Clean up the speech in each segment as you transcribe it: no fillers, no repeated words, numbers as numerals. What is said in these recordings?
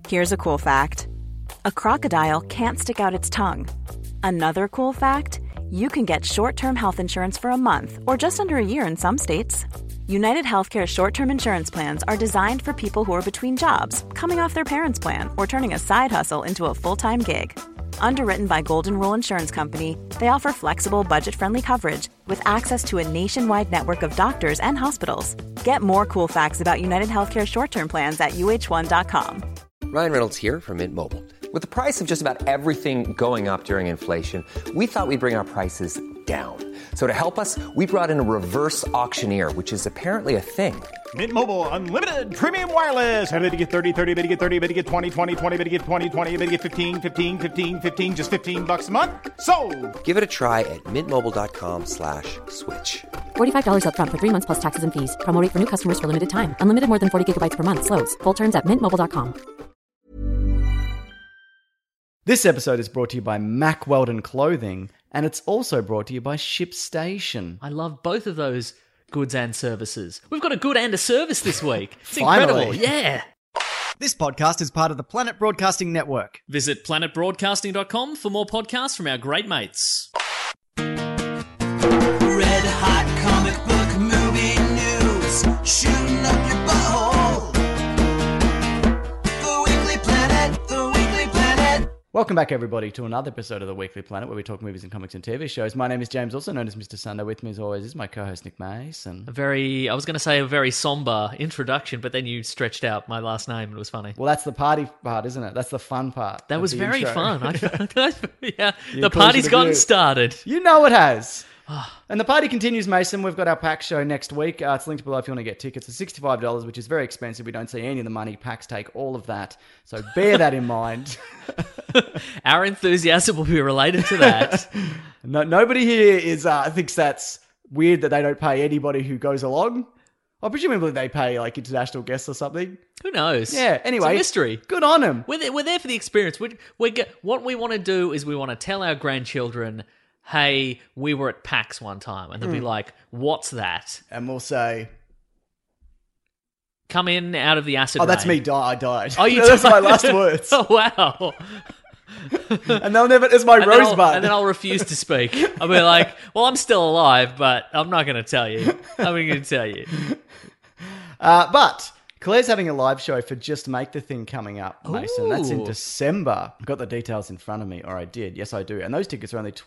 Here's a cool fact. A crocodile can't stick out its tongue. Another cool fact, you can get short-term health insurance for a month or just under a year in some states. United Healthcare short-term insurance plans are designed for people who are between jobs, coming off their parents' plan, or turning a side hustle into a full-time gig. Underwritten by Golden Rule Insurance Company, they offer flexible, budget-friendly coverage with access to a nationwide network of doctors and hospitals. Get more cool facts about United Healthcare short-term plans at uh1.com. Ryan Reynolds here from Mint Mobile. With the price of just about everything going up during inflation, we thought we'd bring our prices down. So to help us, we brought in a reverse auctioneer, which is apparently a thing. Mint Mobile Unlimited Premium Wireless. How to get 30, 30, bit to get 30, bit to get 20, 20, 20, bit to get 20, 20, bit to get 15, 15, 15, 15, just $15 a month? Sold! Give it a try at mintmobile.com/switch. $45 up front for 3 months plus taxes and fees. Promo rate for new customers for limited time. Unlimited more than 40 gigabytes per month. Slows full terms at mintmobile.com. This episode is brought to you by Mack Weldon Clothing, and it's also brought to you by ShipStation. I love both of those goods and services. We've got a good and a service this week. It's Finally. incredible. Yeah. This podcast is part of the Planet Broadcasting Network. Visit planetbroadcasting.com for more podcasts from our great mates. Red hot comic book movie news, shooting up your butthole. The Weekly Planet, the Weekly Planet. Welcome back, everybody, to another episode of the Weekly Planet, where we talk movies and comics and TV shows. My name is James, also known as Mr. Sunday. With me, as always, is my co-host, Nick Mason. I was going to say a very somber introduction, but then you stretched out my last name and it was funny. Well, that's the party part, isn't it? That's the fun part. That was the very intro. fun. Yeah, The the party's inclusion of gotten you. started. You know it has. And the party continues, Mason. We've got our PAX show next week. It's linked below if you want to get tickets. It's $65, which is very expensive. We don't see any of the money. PAX take all of that. So bear that in mind. Our enthusiasm will be related to that. Nobody here thinks that's weird that they don't pay anybody who goes along. I presumably they pay like international guests or something. Who knows? Yeah, anyway. It's a mystery. Good on them. We're there for the experience. What we want to do is we want to tell our grandchildren, hey, we were at PAX one time. And they'll be like, what's that? And we'll say, Come in out of the acid oh, that's rain. me. I died. Oh, you That's died. my last words. Oh, wow. And they'll never, it's my rosebud. And then I'll refuse to speak. I'll be like, well, I'm still alive, but I'm not going to tell you. I'm not going to tell you. But Claire's having a live show for Just Make the Thing coming up, Mason. That's in Ooh. December. I've got the details in front of me, or I did. Yes, I do. And those tickets are only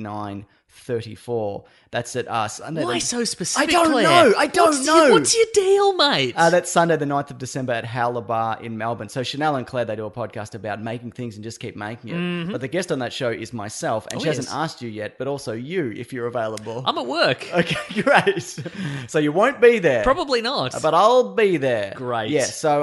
$29.34. That's at Sunday. Why so specific, I don't Claire? know. I don't know. What's your deal, mate? That's Sunday, the 9th of December at Howler Bar in Melbourne. So Chanel and Claire, they do a podcast about making things and just keep making it. Mm-hmm. But the guest on that show is myself, and she hasn't asked you yet, but also you, if you're available. I'm at work. Okay, great. So you won't be there. Probably not. But I'll be there. Great. Yeah, so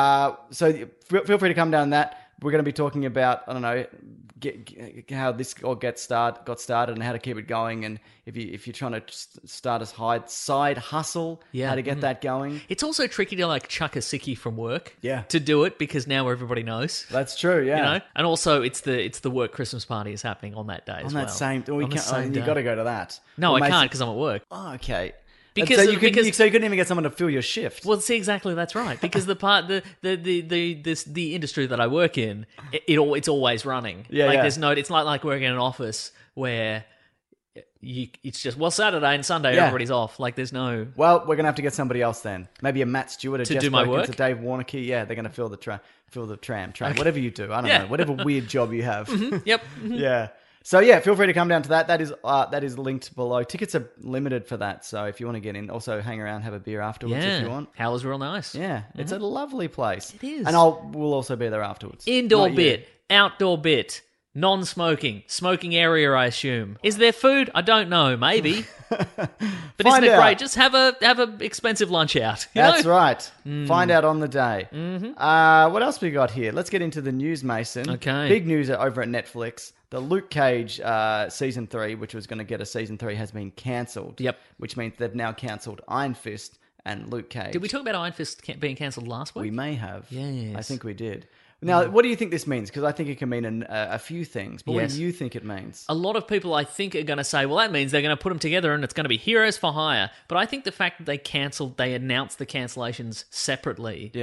feel free to come down that. We're going to be talking about, I don't know, how this all got started and how to keep it going, and if you're trying to start a side hustle, how to get that going. It's also tricky to like chuck a sickie from work Yeah. to do it because now everybody knows. That's true, yeah. You know? And also it's the work Christmas party is happening on that day On as that well. same, On the same you day. got to go to that. No, Well, I Mason- can't because I'm at work. Oh, okay. Because- so you because- couldn't even get someone to fill your shift. Well, see, exactly, that's right. Because the industry that I work in, it's always running. Yeah, like yeah. there's no, it's not like working in an office where it's just Saturday and Sunday Yeah. everybody's off. Like there's no. Well, we're gonna have to get somebody else then. Maybe a Matt Stewart, a To Jess do my Perkins, work? a Dave Warnocky. Yeah, they're gonna fill the tram, whatever you do. I don't know, whatever weird job you have. Yep. Yeah. So yeah, feel free to come down to that. That is linked below. Tickets are limited for that, so if you want to get in, also hang around, have a beer afterwards if you want. Howler's real nice. Yeah, it's a lovely place. It is. and we'll also be there afterwards. Indoor Not you. bit, outdoor bit, non-smoking, smoking area, I assume. Is there food? I don't know. Maybe. But isn't Find it out. great? Just have a expensive lunch out. You That's know? right. Find out on the day. What else we got here? Let's get into the news, Mason. Okay. Big news over at Netflix. The Luke Cage season 3, which was going to get a season 3, has been cancelled. Yep. Which means they've now cancelled Iron Fist and Luke Cage. Did we talk about Iron Fist being cancelled last week? We may have. Yes. I think we did. Now, what do you think this means? Because I think it can mean a few things. But what Yes. do you think it means? A lot of people, I think, are going to say, well, that means they're going to put them together and it's going to be Heroes for Hire. But I think the fact that they announced the cancellations separately Yeah.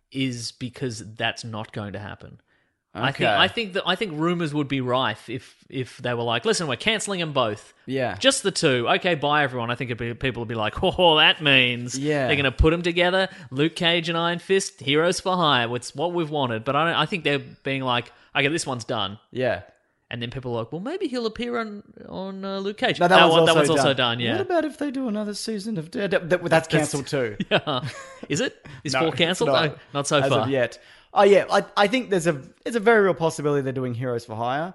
is because that's not going to happen. Okay. I think rumors would be rife if they were like, listen, we're cancelling them both. Yeah. Just the two. Okay, bye everyone. I think people would be like, oh, that means Yeah. they're going to put them together. Luke Cage and Iron Fist, heroes for hire. It's what we've wanted. But I think they're being like, okay, this one's done. Yeah. And then people are like, well, maybe he'll appear on Luke Cage. No, that one's also done. Yeah. What about if they do another season of Daredevil? That's cancelled too. Yeah. Is it? Is No, 4 it's cancelled? not. No, not so As far. of yet. Oh yeah, I think it's a very real possibility they're doing Heroes for Hire.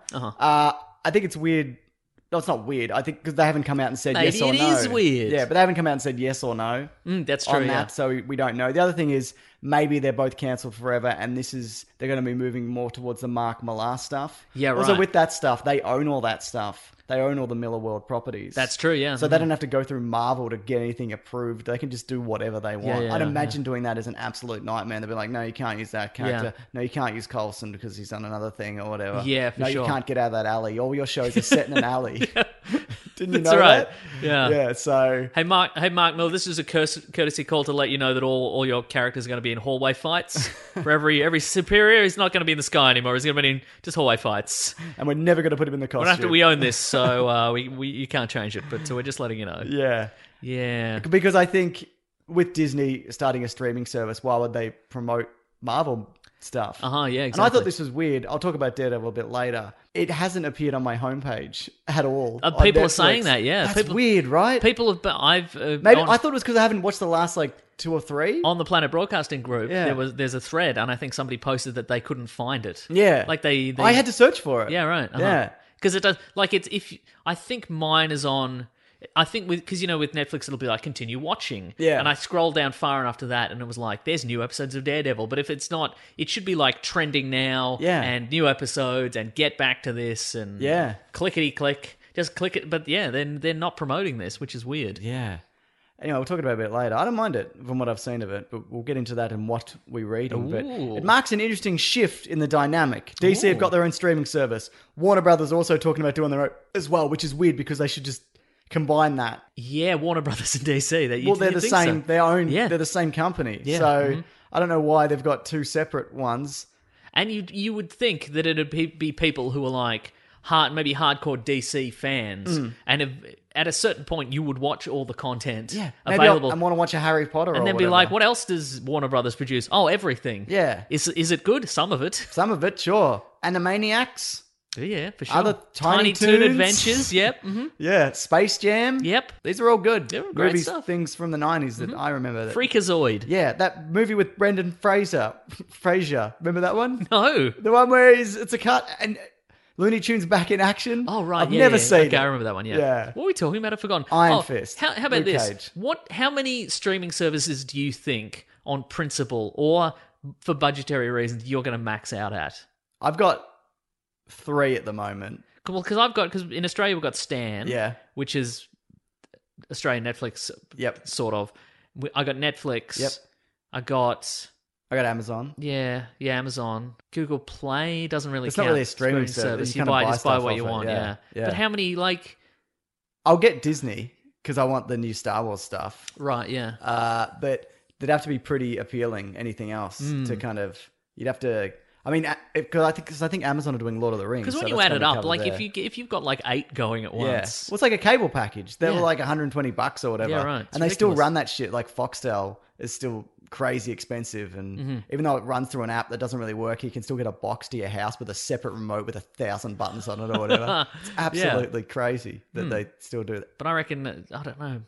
I think it's weird. No, it's not weird. I think because they haven't come out and said Maybe yes or it no. is weird. Yeah, but they haven't come out and said yes or no. That's true. On yeah. that, so we don't know. The other thing is maybe they're both cancelled forever, and they're going to be moving more towards the Mark Millar stuff. Yeah, Also, right. with that stuff, they own all that stuff. They own all the Miller World properties. That's true, yeah. So they don't have to go through Marvel to get anything approved. They can just do whatever they want. yeah, I'd imagine doing that is an absolute nightmare. They'll be like, no, you can't use that character. Yeah. No, you can't use Coulson because he's done another thing or whatever. Yeah, for no, sure. you can't get out of that alley. All your shows are set in an alley. Didn't you That's know right. that? Yeah. Yeah, so... Hey Mark Miller, this is a courtesy call to let you know that all your characters are going to be in hallway fights. For every superior, he's not going to be in the sky anymore. He's going to be in just hallway fights. And we're never going to put him in the costume. But after we own this, so you can't change it. But we're just letting you know. Yeah. Yeah. Because I think with Disney starting a streaming service, why would they promote Marvel stuff? Yeah, And I exactly. thought this was weird. I'll talk about Daredevil a bit later. It hasn't appeared on my homepage at all. on people are Netflix. saying that, yeah. That's weird, right? People have. I've Maybe on, I thought it was because I haven't watched the last 2 or 3. on the Planet Broadcasting group. Yeah. There's a thread, and I think somebody posted that they couldn't find it. Yeah, like they I had to search for it. Yeah, right. Yeah, because it does. Like it's if I think mine is on. I think because with Netflix it'll be like continue watching. Yeah. And I scrolled down far enough to that, and it was like there's new episodes of Daredevil. But if it's not, it should be like trending now. Yeah. And new episodes and get back to this and Yeah. clickety click. Just click it. But yeah, then they're not promoting this, which is weird. yeah. Anyway, we'll talk about it a bit later. I don't mind it from what I've seen of it, but we'll get into that and what we're reading. But Ooh. it marks an interesting shift in the dynamic. DC have got their own streaming service. Warner Brothers are also talking about doing their own as well, which is weird because they should just combine that. Yeah, Warner Brothers and DC. Well, they're the same. So. They own. Yeah. They're the same company. Yeah. So I don't know why they've got 2 separate ones. And you would think that it'd be people who are like maybe hardcore DC fans, and at a certain point you would watch all the content Maybe available, I want to watch a Harry Potter, and or then be whatever. like, "What else does Warner Brothers produce? Oh, everything. Yeah. Is it good? Some of it. Some of it, sure. Animaniacs. Yeah, for sure. Other Tiny Toon Toons. Adventures. Yep. Mm-hmm. Yeah. Space Jam. Yep. These are all good. They were great movies, stuff. things from the 90s that I remember. That, Freakazoid. yeah, that movie with Brendan Fraser. Remember that one? No. The one where it's a cut and Looney Tunes back in action. Oh right, I've yeah, never yeah. seen Okay, it. I remember that one. Yeah. Yeah. What were we talking about? I've forgotten. Iron Fist. How about Luke this? Cage. How many streaming services do you think, on principle or for budgetary reasons, you're going to max out at? I've got 3 at the moment. Well, because in Australia we've got Stan, Yeah. which is Australian Netflix, Yep. sort of. I got Netflix. Yep. I got I got Amazon. Amazon. Google Play doesn't really It's count. not really a streaming service. You You kinda buy just buy stuff what off you it, want. yeah. Yeah. But how many I'll get Disney because I want the new Star Wars stuff. Right. Yeah. But they'd have to be pretty appealing. Anything else to kind of you'd have to. I mean, because I think Amazon are doing Lord of the Rings. Because when so you that's add it gonna up, cover like there. if you've got like 8 going at Yeah. once, Well, it's like a cable package. They Yeah. were like $120 or whatever. Yeah, right. It's And they still ridiculous. run that shit. Like Foxtel is still crazy expensive, and Mm-hmm. even though it runs through an app that doesn't really work, you can still get a box to your house with a separate remote with 1,000 buttons on it or whatever. It's absolutely crazy that they still do that. but I reckon I don't know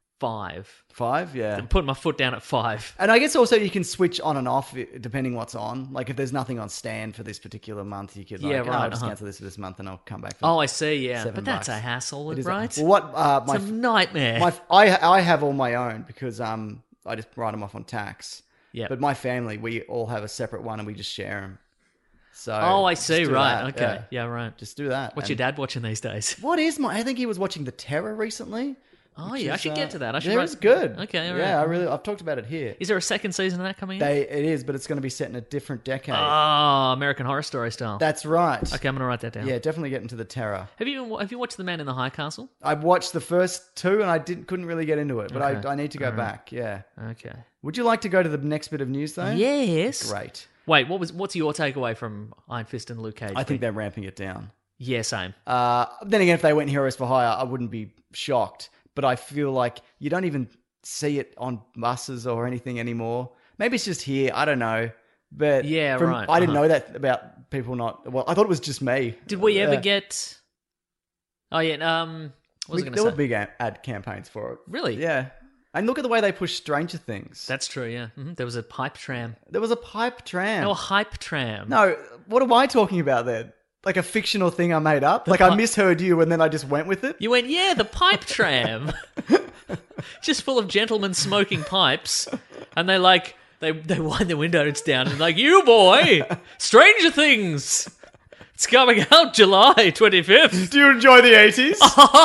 5. 5, yeah. I'm putting my foot down at 5. And I guess also you can switch on and off depending what's on. Like if there's nothing on Stand for this particular month, you could Yeah, like, right, I'll just uh-huh. cancel this month and I'll come back. For Oh, I see. Yeah, $7. but that's a hassle, It is right? Well, what It's a nightmare. I have all my own because I just write them off on tax. Yep. But my family, we all have a separate one and we just share them. So Oh, I just see. do Right. that, Okay. Yeah. Right. Just do that. What's And your dad watching these days? What is my? I think he was watching The Terror recently. Oh, which yeah, I is, should get to that. I should yeah, write- it's good. Okay, all Yeah, right. I've talked about it here. Is there a second season of that coming in? It is, but it's going to be set in a different decade. Oh, American Horror Story style. That's right. Okay, I'm going to write that down. Yeah, definitely get into the terror. Have you watched The Man in the High Castle? I watched the first two and I couldn't really get into it, but Okay. I need to go back. Yeah. Okay. Would you like to go to the next bit of news though? Yes. Great. Wait, what's your takeaway from Iron Fist and Luke Cage? I think they're ramping it down. Yeah, same. Then again, if they went Heroes for Hire, I wouldn't be shocked. But I feel like you don't even see it on buses or anything anymore. Maybe it's just here. I don't know. But Yeah, right. I didn't know that about people not. Well, I thought it was just me. Did we ever Yeah. get? Oh yeah. What was I going There to were say? big ad campaigns for it. Really? Yeah. And look at the way they push Stranger Things. That's true. Yeah. There was a pipe tram. There was a pipe tram. No, a hype tram. No, what am I talking about then? Like a fictional thing I made up? Like I misheard you and then I just went with it? You went, yeah, the pipe tram. Just full of gentlemen smoking pipes, and they wind their windows down and like, you boy, Stranger Things. It's coming out July 25th. Do you enjoy the 80s?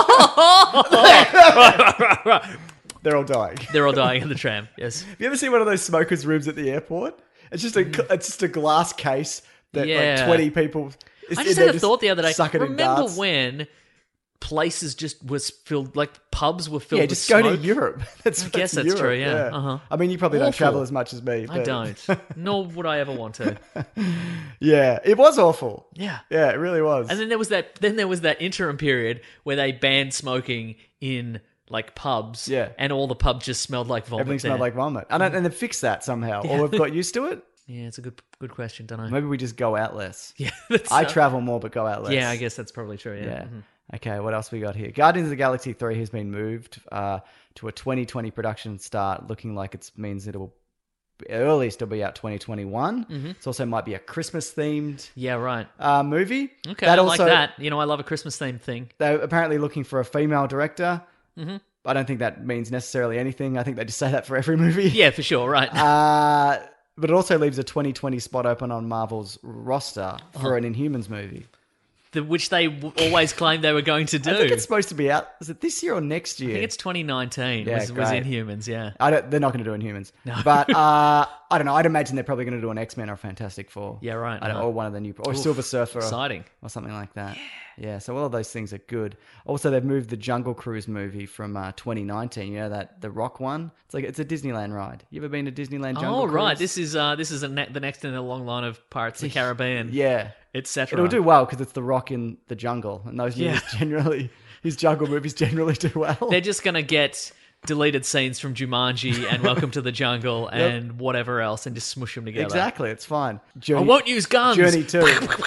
They're all dying. They're all dying in the tram. Yes. Have you ever seen one of those smokers' rooms at the airport? It's just a glass case that Yeah. like 20 people. I just had a thought the other day. Suck it in Remember darts. when places just was filled, like pubs were filled Yeah, with just go to smoke? Europe. I guess that's Europe, true, yeah. Uh-huh. I mean, you probably don't Awful. travel as much as me. I but- don't. Nor would I ever want to. Yeah, it was awful. Yeah. Yeah, it really was. And then there was that interim period where they banned smoking in like pubs. Yeah. And all the pubs just smelled like vomit. Everything smelled there. like vomit. And they fixed that somehow. Or we've got used to it. Yeah, it's a good question, don't I? Maybe we just go out less. Yeah, that's, I travel more, but go out less. Yeah, I guess that's probably true. Yeah. Yeah. Mhm. Okay, what else we got here? Guardians of the Galaxy 3 has been moved to a 2020 production start, looking like it means it'll earliest it'll be out 2021. It also might be a Christmas themed Yeah, right. movie. Okay, That I also, like that. You know, I love a Christmas themed thing. They're apparently looking for a female director. Mm-hmm. I don't think that means necessarily anything. I think they just say that for every movie. Yeah, for sure, right. But it also leaves a 2020 spot open on Marvel's roster for an Inhumans movie. Which they always claimed they were going to do. I think it's supposed to be out. Is it this year or next year? I think it's 2019 Yeah, was great. Inhumans, yeah. They're not going to do Inhumans. No. But I don't know. I'd imagine they're probably going to do an X-Men or a Fantastic Four. Yeah, right. I don't, or one of the new, or Silver Surfer, exciting. or something like that. Yeah. So all of those things are good. Also, they've moved the Jungle Cruise movie from 2019. You know that the Rock one. It's a Disneyland ride. You ever been to Disneyland Jungle Oh, Cruise? right. This is the next in a long line of Pirates of the Caribbean, Yeah. etc. It'll do well because it's the Rock in the jungle, and those movies generally, his jungle movies generally do well. They're just going to get deleted scenes from Jumanji and Welcome to the Jungle and whatever else and just smush them together. Exactly, it's fine. I Journey, won't use guns. Journey 2.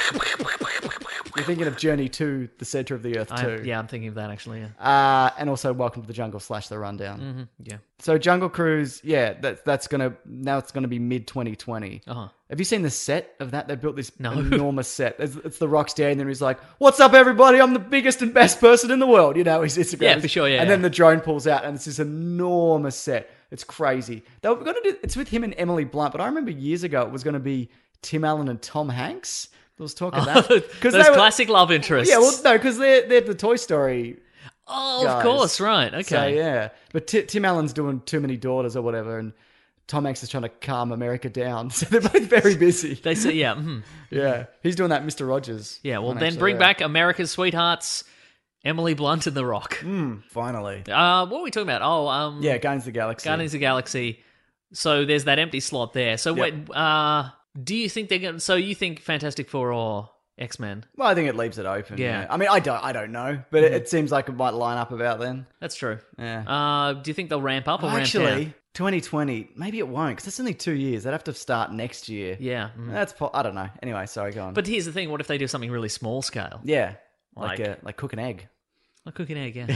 You're thinking of Journey to the Center of the Earth 2. Yeah, I'm thinking of that actually, yeah. And also Welcome to the Jungle / The Rundown. Mm-hmm. Yeah. So Jungle Cruise, yeah, that's gonna be mid 2020. Uh-huh. Have you seen the set of that? They built this No. enormous set. It's the Rock standing there. He's like, "What's up, everybody? I'm the biggest and best person in the world." You know, he's Instagram. Yeah, for sure, yeah, And yeah. then the drone pulls out, and it's this enormous set. It's crazy. They were going to do. It's with him and Emily Blunt, but I remember years ago it was going to be Tim Allen and Tom Hanks. There was talk of that Those they were- classic love interests. Yeah, well, no, because they're the Toy Story. oh, guys. of course, right. Okay. So yeah, but Tim Allen's doing Too Many Daughters or whatever, and Tom Hanks is trying to calm America down. So they're both very busy. They say, yeah. Mhm. Yeah, he's doing that Mr. Rogers. Yeah, well, one, then actually, bring yeah. back America's Sweethearts, Emily Blunt and The Rock. Finally. What were we talking about? Oh, Yeah, Guardians of the Galaxy. Guardians of the Galaxy. So there's that empty slot there. So Yep. wait, do you think they're going to... So you think Fantastic Four or X-Men? Well, I think it leaves it open. Yeah. I mean, I don't know, but it seems like it might line up about then. That's true. Yeah. Do you think they'll ramp up or ramp Actually, down? 2020, maybe it won't because it's only 2 years. They'd have to start next year. Yeah. That's I don't know. Anyway, sorry, go on. But here's the thing. What if they do something really small scale? yeah, Like- like cook an egg. Like cook an egg, yeah.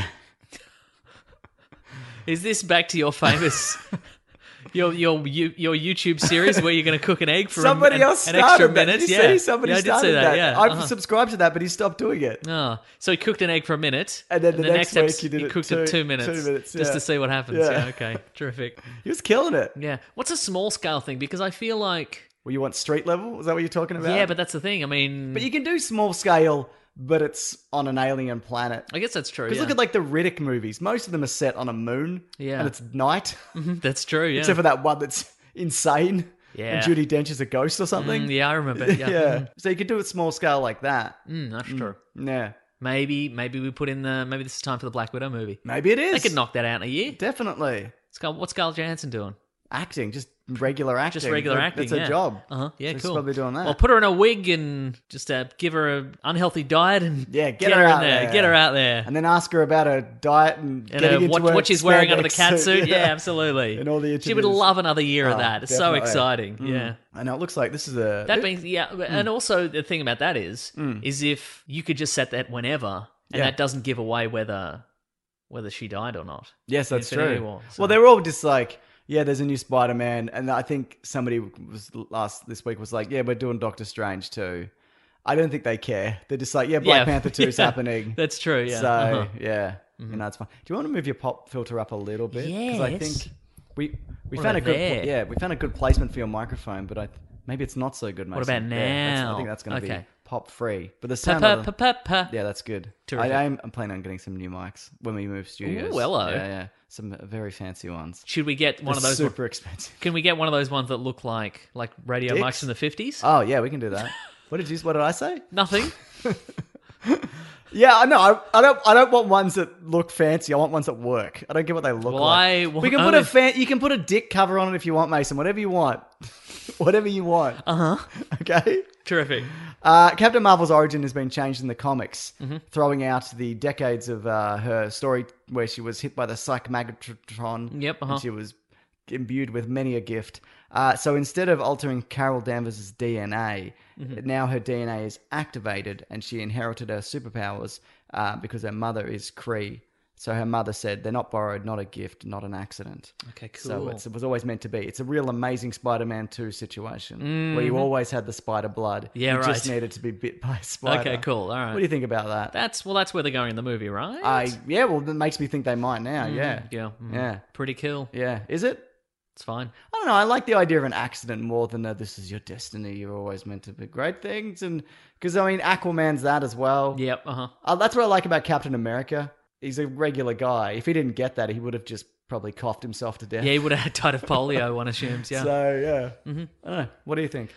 Is this back to your famous... Your YouTube series where you're going to cook an egg for Somebody else an started extra that. minute? Did you Yeah. see? Somebody yeah, I did started see that. Yeah. I've Uh-huh. subscribed to that, but he stopped doing it. Oh, so he cooked an egg for a minute, And then the next week he did he it cooked two- it 2 minutes, 2 minutes, just yeah. to see what happens. Yeah. Yeah, okay, terrific. He was killing it. Yeah, what's a small scale thing? Because I feel like Well, you want street level? Is that what you're talking about? Yeah, but that's the thing. I mean, But you can do small scale, but it's on an alien planet. I guess that's true. Because Yeah. look at like the Riddick movies. Most of them are set on a moon. Yeah. And it's night. That's true. Yeah. Except for that one that's insane. Yeah. And Judi Dench is a ghost or something. Yeah, I remember. Yeah. Yeah. So you could do it small scale like that. That's true. Yeah. Maybe we put in maybe this is time for the Black Widow movie. Maybe it is. They could knock that out in a year. Definitely. What's Scarlett Johansson doing? Acting. Just regular acting. Just regular acting. That's her yeah. job. Yeah, So she's cool. probably doing that. Well, put her in a wig and just give her an unhealthy diet and Yeah, get her out in there. there. Get her out there. And then ask her about her diet and getting into her what she's wearing under the spandex cat suit. Yeah, absolutely. And all the she would interviews. love another year of Oh, that. It's definitely. so exciting. Yeah. I know, it looks like this is a... That means, and also the thing about that is if you could just set that whenever, and Yeah. that doesn't give away whether she died or not. Yes, that's Infinity true. War, so- Well, they're all just like, yeah, there's a new Spider-Man, and I think somebody this week was like, yeah, we're doing Doctor Strange too. I don't think they care. They're just like, yeah, Black Panther 2 is happening. That's true, yeah. So, Uh-huh. yeah, you know, it's fine. Do you want to move your pop filter up a little bit? Because I Yes. think we What found a about good there? we found a good placement for your microphone, but maybe it's not so good. Mason. What about Yeah, I now? think that's going to be Okay. pop free. But the sound, of the- yeah, that's good. Terrific. I'm planning on getting some new mics when we move studios. Ooh, hello. Yeah, some very fancy ones. Should we get one of They're those? super expensive. Can we get one of those ones that look like radio Dicks? mics in the 50s? Oh yeah, we can do that. What did I say? Nothing. Yeah, I know. I don't want ones that look fancy. I want ones that work. I don't care what they look Well, like. I we can only- put you can put a dick cover on it if you want, Mason. Whatever you want. Whatever you want. Okay. Terrific. Captain Marvel's origin has been changed in the comics, throwing out the decades of her story where she was hit by the Psych Magnetron. Yep, And she was imbued with many a gift. So instead of altering Carol Danvers' DNA, now her DNA is activated and she inherited her superpowers because her mother is Kree. So her mother said, they're not borrowed, not a gift, not an accident. Okay, cool. So it was always meant to be. It's a real Amazing Spider-Man 2 situation where you always had the spider blood. Yeah, you right. just needed to be bit by a spider. Okay, cool. All right. What do you think about that? That's where they're going in the movie, right? That makes me think they might now. Yeah. Yeah. Yeah. Pretty cool. Yeah. Is it? It's fine. I don't know. I like the idea of an accident more than this is your destiny. You're always meant to be great things. And because, I mean, Aquaman's that as well. Yep. That's what I like about Captain America. He's a regular guy. If he didn't get that, he would have just probably coughed himself to death. Yeah, he would have died of polio, one assumes. Yeah. So, yeah. I don't know. What do you think?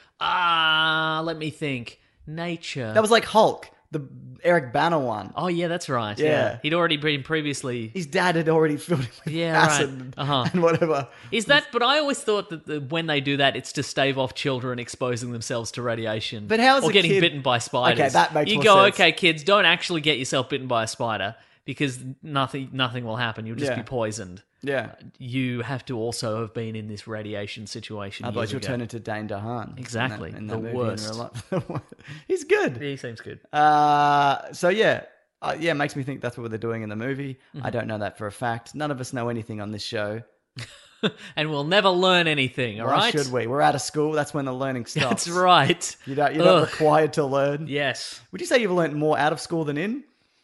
Let me think. Nature. That was like Hulk, the Eric Banner one. Oh, yeah, that's right. Yeah. He'd already been previously. His dad had already filled him with Yeah, acid right. and whatever. Is that? But I always thought that when they do that, it's to stave off children exposing themselves to radiation. But how's or a getting kid- bitten by spiders? Okay, that makes you more go, sense. okay, kids, don't actually get yourself bitten by a spider because nothing will happen. You'll just Yeah. be poisoned. Yeah. You have to also have been in this radiation situation. Otherwise, years you'll ago. turn into Dane DeHaan. Exactly. In The that movie in worst. real life. He's good. He seems good. So yeah. It makes me think that's what they're doing in the movie. Mm-hmm. I don't know that for a fact. None of us know anything on this show. And we'll never learn anything, all Why right? should we? We're out of school. That's when the learning stops. That's right. You're not Ugh. required to learn. Yes. Would you say you've learned more out of school than in?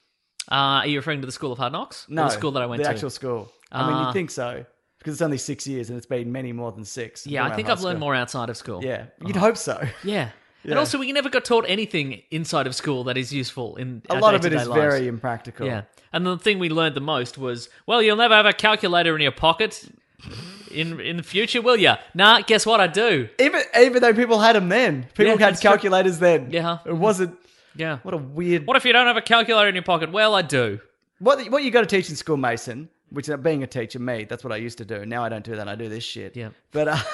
Are you referring to the School of Hard Knocks? Or No, the school that I went the to. actual school. I mean, you'd think so because it's only 6 years and it's been many more than 6. Yeah, I think I've learned more outside of school. Yeah, you'd hope so. Yeah. Yeah. And also, we never got taught anything inside of school that is useful in A our lot of it day-to-day is lives. very impractical. Yeah. And the thing we learned the most was, well, you'll never have a calculator in your pocket in the future, will ya? Nah, guess what I do? Even though people had them then, people Yeah, had that's true. calculators then. Yeah. It wasn't. Yeah. What a weird. What if you don't have a calculator in your pocket? Well, I do. What you got to teach in school, Mason? Which being a teacher, that's what I used to do. Now I don't do that. I do this shit. Yeah. But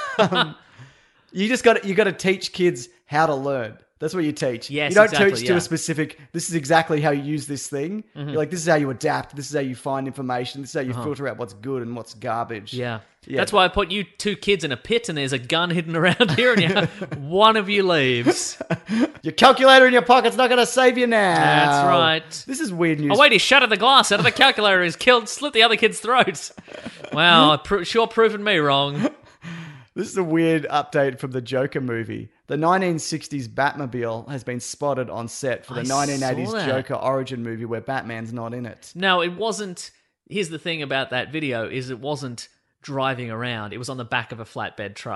you got to teach kids how to learn. That's what you teach. Yes, you don't exactly, teach to yeah. a specific. This is exactly how you use this thing. You're like, this is how you adapt. This is how you find information. This is how you filter out what's good and what's garbage. Yeah. Yeah. That's why I put you two kids in a pit and there's a gun hidden around here and one of you leaves. Your calculator in your pocket's not going to save you now. That's right. This is weird news. Oh, wait, he shattered the glass out of the calculator. He's slit the other kid's throat. Wow, sure proven me wrong. This is a weird update from the Joker movie. The 1960s Batmobile has been spotted on set for the I saw 1980s that. Joker origin movie where Batman's not in it. No, it wasn't. Here's the thing about that video is it wasn't driving around. It was on the back of a flatbed truck.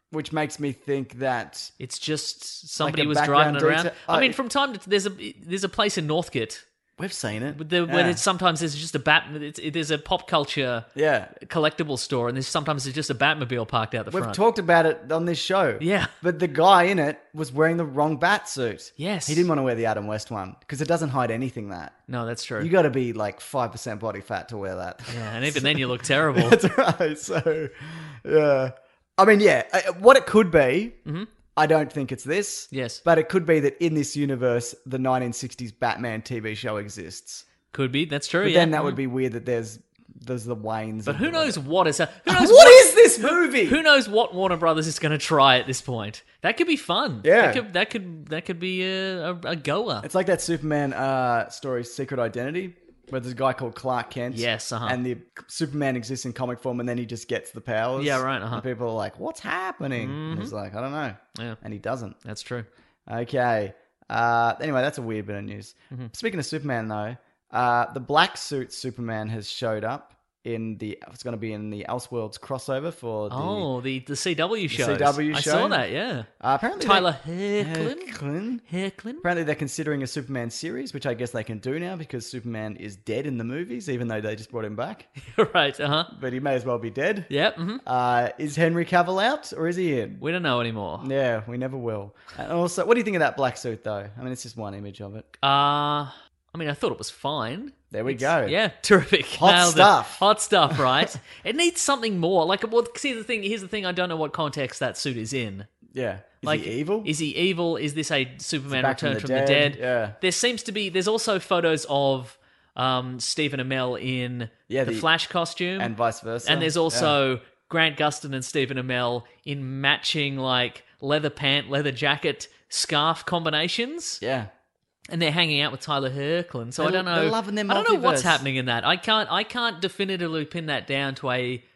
which makes me think that It's just somebody a was driving background it around. detail. I mean, from time to there's a place in Northcote we've seen it. where sometimes there's just a there's a pop culture collectible store, and sometimes there's just a Batmobile parked out the We've front. talked about it on this show. Yeah. But the guy in it was wearing the wrong bat suit. Yes. He didn't want to wear the Adam West one because it doesn't hide anything that. No, that's true. You got to be like 5% body fat to wear that. Yeah, and even then you look terrible. That's right. So, yeah. I mean, yeah. What it could be, I don't think it's this. Yes. But it could be that in this universe, the 1960s Batman TV show exists. Could be. That's true. But yeah. then that would be weird that there's the Waynes. But and who knows what is that? Who knows What is this movie? Who knows what Warner Brothers is going to try at this point? That could be fun. Yeah. That could be a goer. It's like that Superman story, Secret Identity, where there's a guy called Clark Kent. Yes, And the Superman exists in comic form, and then he just gets the powers. Yeah, right, And people are like, "What's happening?" And he's like, "I don't know." Yeah. And he doesn't. That's true. Okay. Anyway, that's a weird bit of news. Speaking of Superman, though, the black suit Superman has showed up it's going to be in the Elseworlds crossover for the CW show. CW I show. saw that. Yeah. apparently Tyler Hoechlin. Hoechlin. Apparently they're considering a Superman series, which I guess they can do now because Superman is dead in the movies, even though they just brought him back. Right. But he may as well be dead. Yep. Is Henry Cavill out or is he in? We don't know anymore. Yeah, we never will. And also, what do you think of that black suit, though? I mean, it's just one image of it. I mean, I thought it was fine. There we go. Yeah, terrific. Hot Nailed it. stuff. Hot stuff, right? It needs something more. Like, well, see, here's the thing. I don't know what context that suit is in. Yeah. Is Like, he evil? Is he evil? Is this a Superman back return from the dead? Yeah. There's also photos of Stephen Amell in the Flash costume. And vice versa. And there's also Grant Gustin and Stephen Amell in matching, like, leather pant, leather jacket, scarf combinations. Yeah. And they're hanging out with Tyler Hoechlin. So I don't know. They're loving their I don't know what's multiverse. happening in that. I can't definitively pin that down to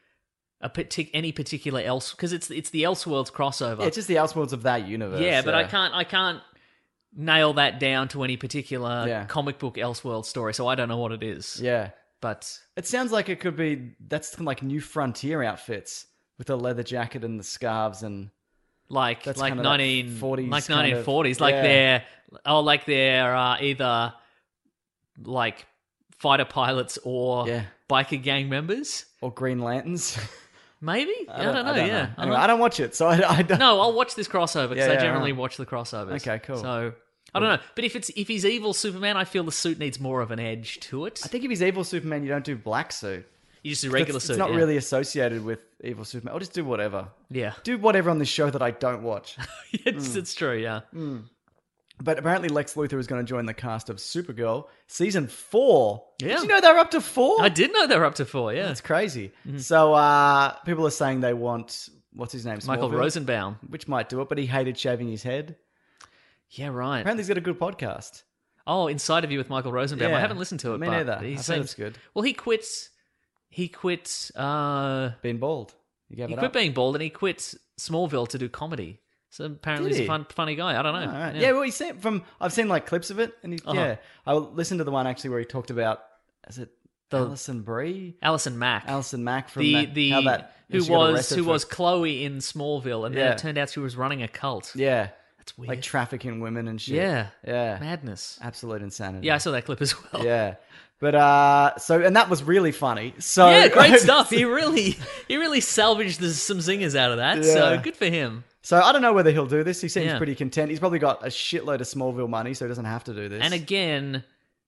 any particular else, because it's the Elseworlds crossover. Yeah, it's just the Elseworlds of that universe. Yeah, but I can't nail that down to any particular comic book Elseworld story. So I don't know what it is. Yeah. But It sounds like it could be, that's like New Frontier outfits with the leather jacket and the scarves and... like That's like kind of that 1940s, 40s kind of- 1940s, like they're either like fighter pilots or biker gang members. Or Green Lanterns. Maybe I don't know. Yeah, Anyway, I don't watch it, so I don't... No, I'll watch this crossover because Yeah, I generally alright. watch the crossovers. Okay, cool. So I don't know, but if he's evil Superman, I feel the suit needs more of an edge to it. I think if he's evil Superman, you don't do black suit. You just do regular It's suit. not yeah. really associated with evil Superman. I'll just do whatever. Yeah, Do whatever on this show that I don't watch. it's true. Yeah. But apparently Lex Luthor is going to join the cast of Supergirl season 4. Yeah. Did you know they're up to 4? I did know they were up to 4. Yeah, That's crazy. So people are saying they want, what's his name? Michael Smallville? Rosenbaum. Which might do it, but he hated shaving his head. Yeah, right. Apparently he's got a good podcast. Oh, Inside of You with Michael Rosenbaum. Yeah. I haven't listened to it. Me but neither. He I heard seems it's good. Well, he quits. He quit. Being bald. He gave He it quit up. being bald and he quit Smallville to do comedy. So apparently Did he's a he? funny guy. I don't know. All right. Yeah, well, I've seen like clips of it, and I listened to the one actually where he talked about, is it Alison Brie? Alison Mack. Alison Mack from the how that who she got was arrested who for- was Chloe in Smallville, and then Yeah. it turned out she was running a cult. Yeah, That's weird. like trafficking women and shit. Yeah. yeah, Madness. absolute insanity. Yeah, I saw that clip as well. yeah. But and that was really funny. So Yeah, great stuff. He really salvaged some zingers out of that. So Yeah. good for him. So I don't know whether he'll do this. He seems Yeah. pretty content. He's probably got a shitload of Smallville money, so he doesn't have to do this. And again,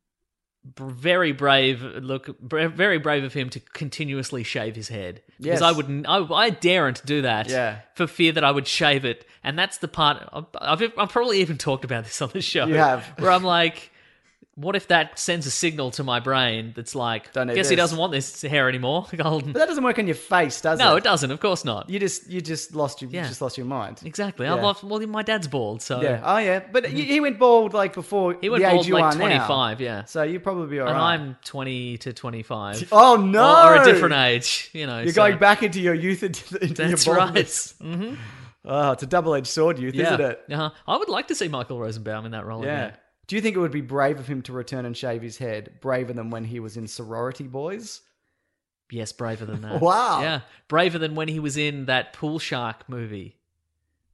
very brave. Very brave of him to continuously shave his head. Because Yes. I daren't do that. Yeah. For fear that I would shave it, and that's the part I've probably even talked about this on the show. You have. Where I'm like, what if that sends a signal to my brain that's like, Don't need guess he this. doesn't want this hair anymore. but that doesn't work on your face, does it? No, it doesn't. Of course not. You just lost your mind. Exactly. Yeah. Well, my dad's bald, so Yeah. Oh yeah. But he went bald like before he went the bald age you like are now. 25. Yeah. So you'll probably be alright. And I'm 20 to 25. Oh no! Or a different age, you know. You're so- going back into your youth into That's your right. baldness. Oh, it's a double-edged sword, youth, Yeah. isn't it? Uh-huh. I would like to see Michael Rosenbaum in that role. Yeah. again. Do you think it would be brave of him to return and shave his head, braver than when he was in Sorority Boys? Yes, braver than that. Wow. Yeah. Braver than when he was in that Pool Shark movie.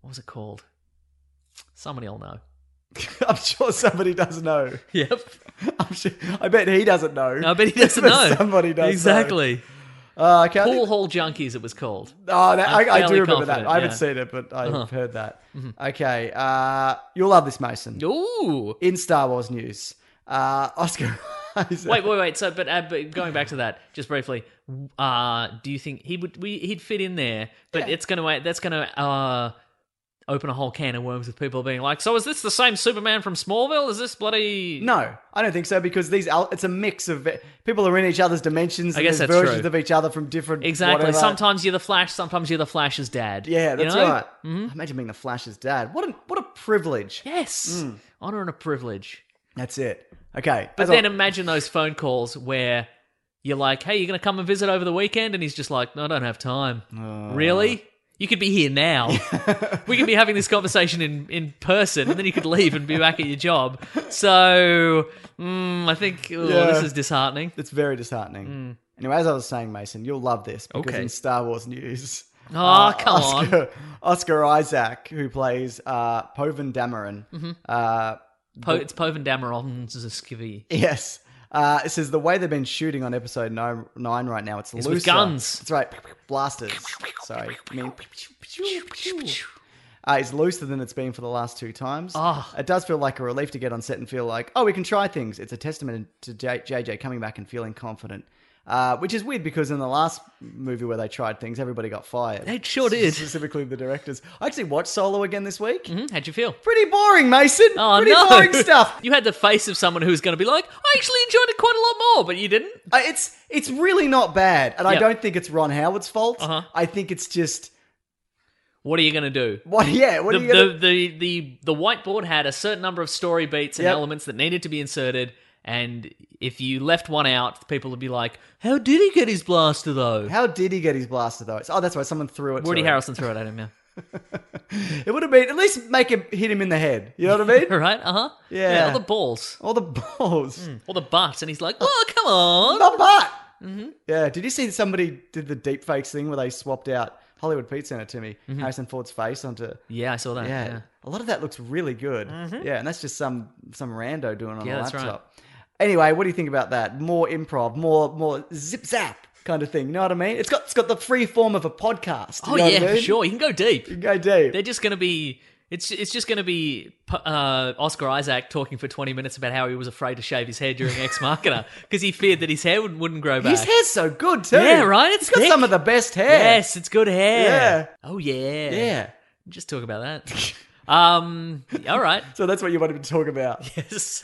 What was it called? Somebody will know. I'm sure somebody does know. Yep. I bet he doesn't know. No, I bet he doesn't But know. Somebody does Exactly. know. Okay. Pool Hall Junkies, it was called. I do fairly remember that. confident, I haven't yeah. seen it, but I've heard that. Okay. You'll love this, Mason. Ooh. In Star Wars news, Oscar Isaac. Wait. So, but going back to that, just briefly, do you think he'd fit in there? But Yeah. that's gonna open a whole can of worms with people being like, so is this the same Superman from Smallville? Is this bloody? No, I don't think so because it's a mix of people are in each other's dimensions. I and guess there's that's versions true. of each other from different. Exactly. whatever. Sometimes you're the Flash. Sometimes you're the Flash's dad. Yeah, that's you know? right. Imagine being the Flash's dad. What a privilege. Yes. Honor and a privilege. That's it. Okay, But then imagine those phone calls where you're like, hey, you're going to come and visit over the weekend? And he's just like, no, I don't have time. Really? You could be here now. We could be having this conversation in person, and then you could leave and be back at your job. So, I think this is disheartening. it's very disheartening. Anyway, as I was saying, Mason, you'll love this because Okay. in Star Wars news. Oh, come on. Oscar Isaac, who plays Povan Dameron. It's Povan Dameron's a skivvy. Yes. It says the way they've been shooting on episode 9 right now, it's It's looser. with guns. That's right. Blasters. Sorry. I mean, it's looser than it's been for the last 2 times. Oh. It does feel like a relief to get on set and feel like, oh, we can try things. It's a testament to JJ coming back and feeling confident. Which is weird because in the last movie where they tried things, everybody got fired. They sure did. Specifically the directors. I actually watched Solo again this week. How'd you feel? Pretty boring, Mason. Oh, Pretty no. boring stuff. You had the face of someone who's going to be like, I actually enjoyed it quite a lot more, but you didn't. It's really not bad, and I Yep. don't think it's Ron Howard's fault. Uh-huh. I think it's just What are you going to do? what? Yeah, what are you gonna? The whiteboard had a certain number of story beats and Yep. elements that needed to be inserted, and if you left one out, people would be like, how did he get his blaster, though? How did he get his blaster though? Oh, that's right. Someone threw it. Woody to him. Harrelson threw it at him, yeah. It would have been at least make him hit him in the head. You know what I mean? Right? Uh-huh. Yeah. All the balls. All the balls. Or the butt, and he's like, oh, come on. Not butt. Yeah. Did you see somebody did the deep fakes thing where they swapped out Hollywood Pete sent it to me Harrison Ford's face onto. Yeah, I saw that. Yeah. Yeah. A lot of that looks really good. Yeah, and that's just some rando doing it on Yeah, a that's right. laptop. Anyway, what do you think about that? More improv, more zip zap kind of thing. You know what I mean? It's got the free form of a podcast. You Oh, know what yeah, I mean? for sure. You can go deep. You can go deep. They're just going to be... It's just going to be Oscar Isaac talking for 20 minutes about how he was afraid to shave his hair during Ex Machina because he feared that his hair wouldn't grow back. His hair's so good too. Yeah, right? It's He's got thick. some of the best hair. Yes, it's good hair. Yeah. Oh, yeah. Yeah. Just talk about that. All right. So that's what you wanted to talk about. Yes.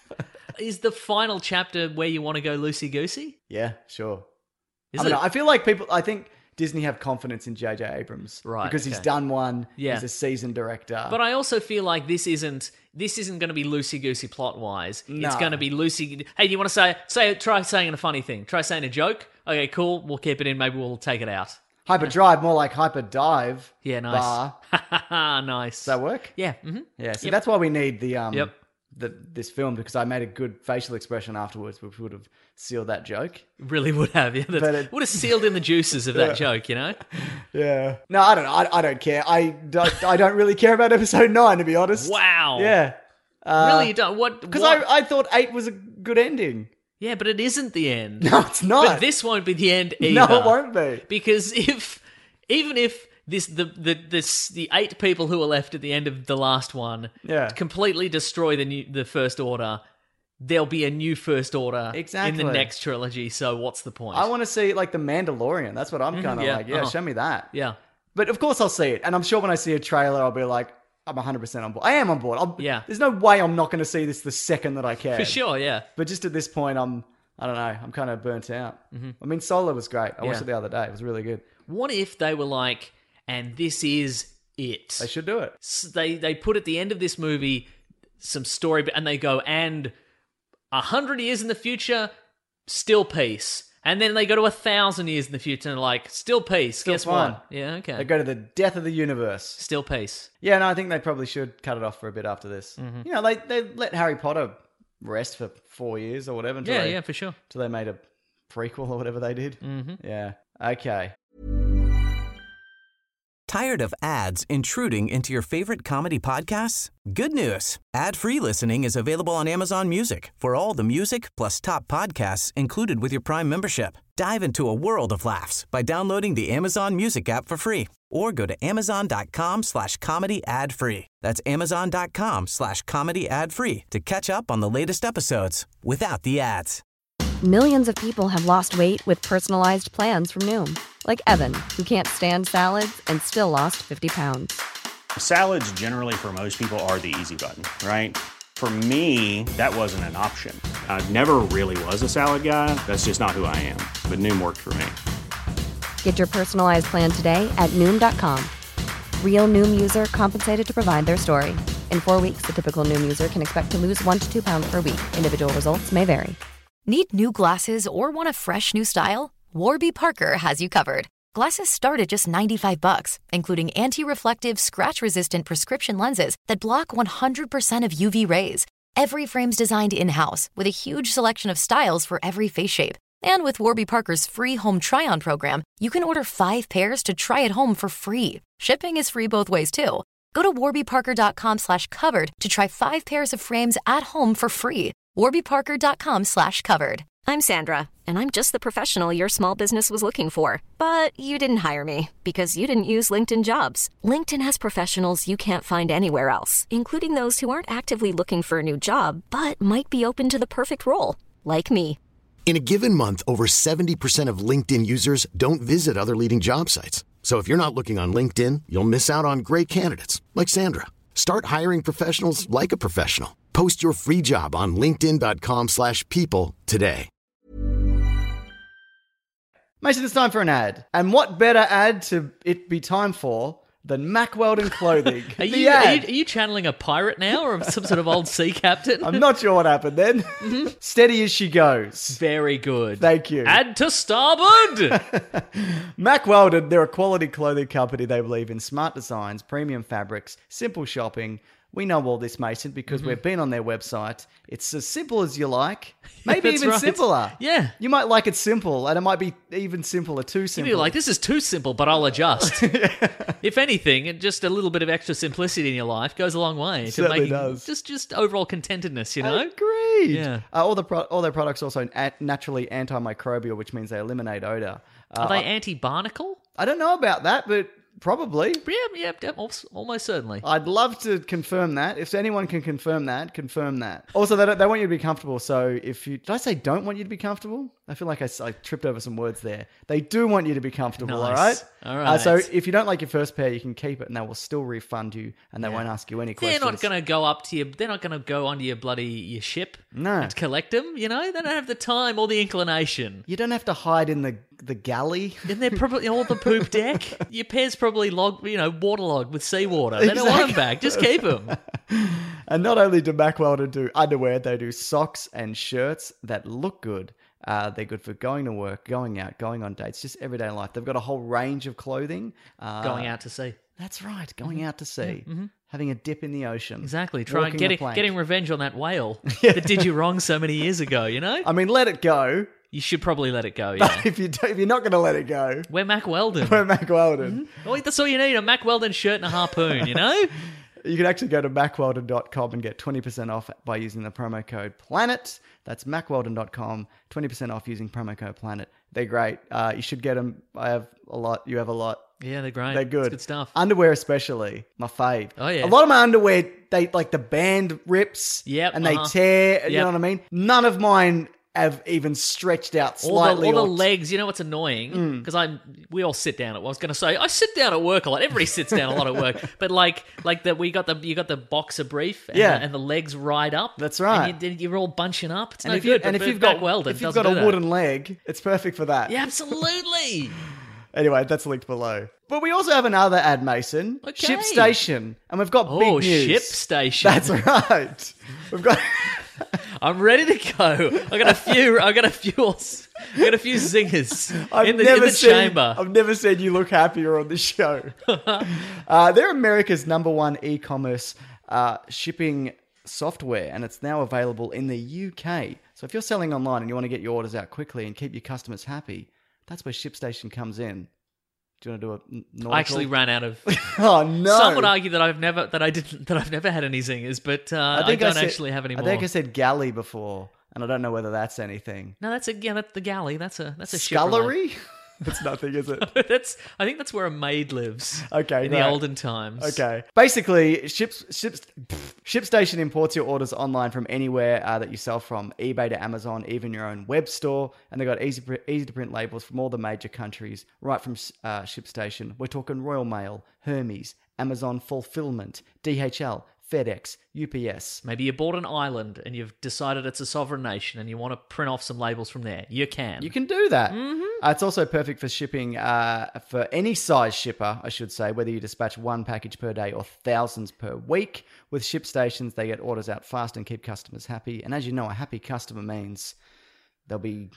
Is the final chapter where you want to go loosey-goosey? Yeah, sure. Is I don't it? know. I feel like I think Disney have confidence in J.J. Abrams. Right, Because he's okay. done one. Yeah. He's a seasoned director. But I also feel like this isn't going to be loosey-goosey plot-wise. It's No. going to be loosey... Hey, do you want to try saying a funny thing? Try saying a joke? Okay, cool. We'll keep it in. Maybe we'll take it out. Hyper Drive, more like Hyper Dive. Yeah, nice. Bar. Nice. Does that work? Yeah. Mm-hmm. Yeah, so Yep. that's why we need the Yep. this film, because I made a good facial expression afterwards, which would have sealed that joke. Really would have. Yeah, But it- would have sealed in the juices of that joke, you know? Yeah. No, I don't know. I don't care. I don't really care about episode 9, to be honest. Wow. Yeah. Really, you don't? What? Because what? I thought 8 was a good ending. Yeah, but it isn't the end. No, it's not. But this won't be the end either. No, it won't be. Because even if the 8 people who are left at the end of the last one Yeah. completely destroy the First Order, there'll be a new First Order in Exactly. the next trilogy. So what's the point? I want to see like the Mandalorian. That's what I'm kind of yeah, like. Yeah, uh-huh. show me that. yeah. But of course I'll see it. And I'm sure when I see a trailer, I'll be like, I'm 100% on board. I am on board. Yeah. There's no way I'm not going to see this the second that I can. For sure, yeah. But just at this point, I don't know. I'm kind of burnt out. I mean, Solo was great. I watched Yeah. it the other day. It was really good. What if they were like, and this is it? They should do it. They put at the end of this movie some story, and they go, and 100 years in the future, still peace. And then they go to 1,000 years in the future and like, still peace. Still Guess fine. what? Yeah, okay. They go to the death of the universe. Still peace. Yeah, no, I think they probably should cut it off for a bit after this. Mm-hmm. You know, they let Harry Potter rest for 4 years or whatever. Yeah, for sure. Until they made a prequel or whatever they did. Mm-hmm. Yeah. Okay. Tired of ads intruding into your favorite comedy podcasts? Good news. Ad-free listening is available on Amazon Music for all the music plus top podcasts included with your Prime membership. Dive into a world of laughs by downloading the Amazon Music app for free or go to amazon.com/comedy ad-free. That's amazon.com/comedy ad-free to catch up on the latest episodes without the ads. Millions of people have lost weight with personalized plans from Noom. Like Evan, who can't stand salads and still lost 50 pounds. Salads generally for most people are the easy button, right? For me, that wasn't an option. I never really was a salad guy. That's just not who I am. But Noom worked for me. Get your personalized plan today at Noom.com. Real Noom user compensated to provide their story. In 4 weeks, the typical Noom user can expect to lose 1 to 2 pounds per week. Individual results may vary. Need new glasses or want a fresh new style? Warby Parker has you covered. Glasses start at just $95, including anti-reflective, scratch-resistant prescription lenses that block 100% of UV rays. Every frame's designed in-house with a huge selection of styles for every face shape. And with Warby Parker's free home try-on program, you can order 5 pairs to try at home for free. Shipping is free both ways, too. Go to warbyparker.com/covered to try 5 pairs of frames at home for free. warbyparker.com/covered. I'm Sandra, and I'm just the professional your small business was looking for. But you didn't hire me because you didn't use LinkedIn Jobs. LinkedIn has professionals you can't find anywhere else, including those who aren't actively looking for a new job, but might be open to the perfect role, like me. In a given month, over 70% of LinkedIn users don't visit other leading job sites. So if you're not looking on LinkedIn, you'll miss out on great candidates like Sandra. Start hiring professionals like a professional. Post your free job on linkedin.com/people today. Mason, it's time for an ad. And what better ad to it be time for than Mack Weldon Clothing? Are The you channeling a pirate now or some sort of old sea captain? I'm not sure what happened then. Steady as she goes. Very good. Thank you. Add to starboard! Mack Weldon, they're a quality clothing company. They believe in smart designs, premium fabrics, simple shopping. We know all this, Mason, because we've been on their website. It's as simple as you like. Maybe That's even right. simpler. Yeah. You might like it simple, and it might be even simpler, too simple. You'd be like, this is too simple, but I'll adjust. If anything, just a little bit of extra simplicity in your life goes a long way to Certainly making does. just overall contentedness, you know? Agreed. Yeah. All their products also naturally antimicrobial, which means they eliminate odor. Are they anti-barnacle? I don't know about that, but probably. Yeah, almost certainly. I'd love to confirm that. If anyone can confirm that, confirm that. Also, they want you to be comfortable. So if you... Did I say don't want you to be comfortable? I feel like I tripped over some words there. They do want you to be comfortable, Nice. all right? All right. So if you don't like your first pair, you can keep it and they will still refund you and they won't ask you any questions. They're not going to go up to you. They're not going to go onto your ship No. and collect them. You know, they don't have the time or the inclination. You don't have to hide in the galley. And they're probably all the poop deck. Your pair's probably waterlogged with seawater. They don't want them back. Just keep them. And not only do Mack Weldon do underwear, they do socks and shirts that look good. They're good for going to work, going out, going on dates, just everyday life. They've got a whole range of clothing. Going out to sea. That's right, going out to sea, having a dip in the ocean. Exactly. walking the plank. Getting revenge on that whale that did you wrong so many years ago, you know? I mean, let it go. You should probably let it go, yeah. If you're not going to let it go, We're Mack Weldon. we're Mack Weldon. Oh, that's all you need, a Mack Weldon shirt and a harpoon, you know? You can actually go to MackWeldon.com and get 20% off by using the promo code PLANET. That's MackWeldon.com, 20% off using promo code PLANET. They're great. You should get them. I have a lot. You have a lot. Yeah, they're great. They're good. It's good stuff. Underwear especially, my fave. Oh, yeah. A lot of my underwear, they like the band rips. Yep, and they tear. You Yep. know what I mean? None of mine have even stretched out slightly. All the or- legs, you know what's annoying? Because we all sit down. I was going to say I sit down at work a lot. Everybody sits down a lot at work. But you got the boxer brief, and, Yeah. and the legs ride up. That's right. And you're all bunching up. It's And no if good. and but if you've got Mack Weldon, if you've doesn't got do a that. wooden leg, it's perfect for that. Yeah, absolutely. Anyway, that's linked below. But we also have another ad, Mason. Okay. Ship Station. And we've got big news. Ship Station. That's right. We've got... I'm ready to go. I got a few zingers in the seen, chamber. I've never seen you look happier on the show. They're America's #1 e-commerce shipping software, and it's now available in the UK. So if you're selling online and you want to get your orders out quickly and keep your customers happy, that's where ShipStation comes in. Do you want to do a nautical? I actually ran out of. Oh no! Some would argue that I've never had any zingers, but I don't actually have any more. I think I said galley before, and I don't know whether that's anything. No, that's the galley. That's a scullery. That's nothing, is it? I think that's where a maid lives. Okay, in the olden times. Okay, basically, ShipStation imports your orders online from anywhere that you sell from, eBay to Amazon, even your own web store, and they got easy to print labels from all the major countries, right from ShipStation. We're talking Royal Mail, Hermes, Amazon Fulfillment, DHL, FedEx, UPS. Maybe you bought an island and you've decided it's a sovereign nation and you want to print off some labels from there. You can. You can do that. Mm-hmm. It's also perfect for shipping for any size shipper, I should say, whether you dispatch one package per day or thousands per week. With ShipStations, they get orders out fast and keep customers happy. And as you know, a happy customer means they'll be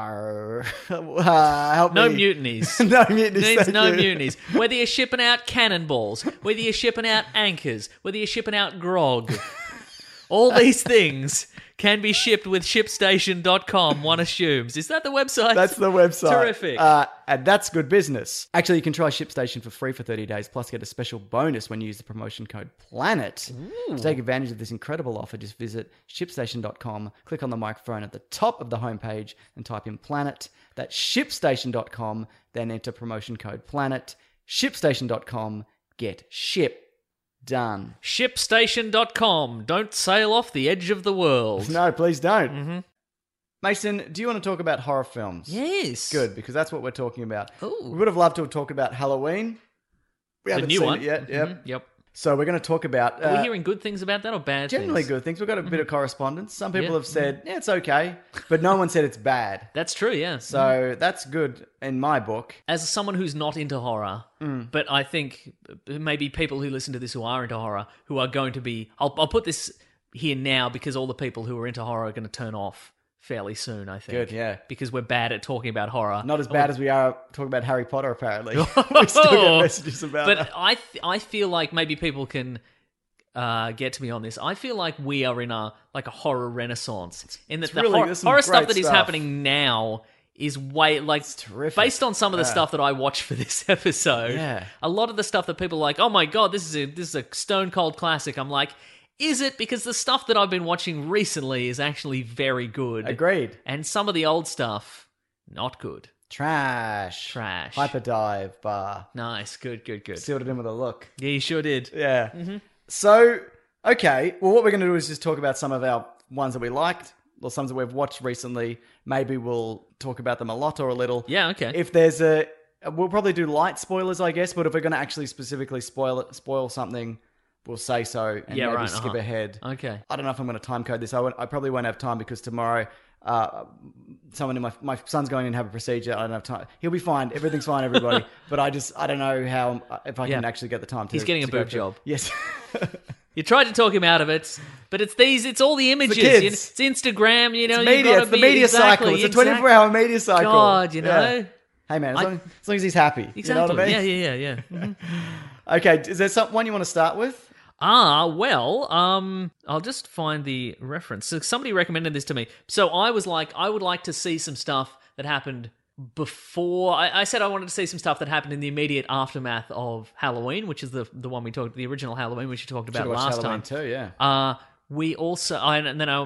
help no me. Mutinies. No mutinies. Means no mutinies. Whether you're shipping out cannonballs, whether you're shipping out anchors, whether you're shipping out grog, all these things can be shipped with ShipStation.com, one assumes. Is that the website? That's the website. Terrific. And that's good business. Actually, you can try ShipStation for free for 30 days, plus get a special bonus when you use the promotion code PLANET. Ooh. To take advantage of this incredible offer, just visit ShipStation.com, click on the microphone at the top of the homepage, and type in PLANET. That's ShipStation.com, then enter promotion code PLANET. ShipStation.com, get ship done. ShipStation.com. Don't sail off the edge of the world. No, please don't. Mm-hmm. Mason, do you want to talk about horror films? Yes. Good, because that's what we're talking about. Ooh. We would have loved to have talked about Halloween. We haven't new seen one. it yet. Yep. Mm-hmm. Yep. So we're going to talk about... Are we hearing good things about that or bad generally things? Good things. We've got a bit of correspondence. Some people Yeah. have said, yeah, it's okay. But no one said it's bad. That's true, yeah. So that's good in my book. As someone who's not into horror, but I think maybe people who listen to this who are into horror, who are going to be... I'll put this here now because all the people who are into horror are going to turn off fairly soon, I think. Good, yeah. Because we're bad at talking about horror. Not as bad as we are talking about Harry Potter, apparently. We still get messages about that. But I feel like maybe people can... get to me on this. I feel like we are in a horror renaissance. In that the really- horror there's some stuff great that is stuff. happening now is way terrific. based on some of the stuff that I watched for this episode. Yeah. A lot of the stuff that people are like, oh my god, this is a stone cold classic. I'm like, is it? Because the stuff that I've been watching recently is actually very good. Agreed. And some of the old stuff, not good. Trash. Hyperdive bar. Nice. Good. Sealed it in with a look. Yeah, you sure did. Yeah. Mm-hmm. So, okay. Well, what we're going to do is just talk about some of our ones that we liked, or some that we've watched recently. Maybe we'll talk about them a lot or a little. Yeah, okay. If there's we'll probably do light spoilers, I guess. But if we're going to actually specifically spoil something, we'll say so and maybe skip ahead. Okay. I don't know if I'm going to time code this. I probably won't have time because tomorrow, someone in my son's going in and have a procedure. I don't have time. He'll be fine. Everything's fine, everybody. But I don't know if I can actually get the time to. He's getting a to go boob through. job. Yes. You tried to talk him out of it, but it's all the images. kids. It's Instagram, you know. It's media. It's the media cycle. It's a 24-hour media cycle. God, you know. Yeah. Hey, man, as long as he's happy. Exactly. You know what I mean? Yeah. Mhm. Okay, is there one you want to start with? Well, I'll just find the reference. So somebody recommended this to me. So I was like, I would like to see some stuff that happened before. I said I wanted to see some stuff that happened in the immediate aftermath of Halloween, which is the one we talked, the original Halloween, which we talked about last Halloween time. too, yeah. We also, I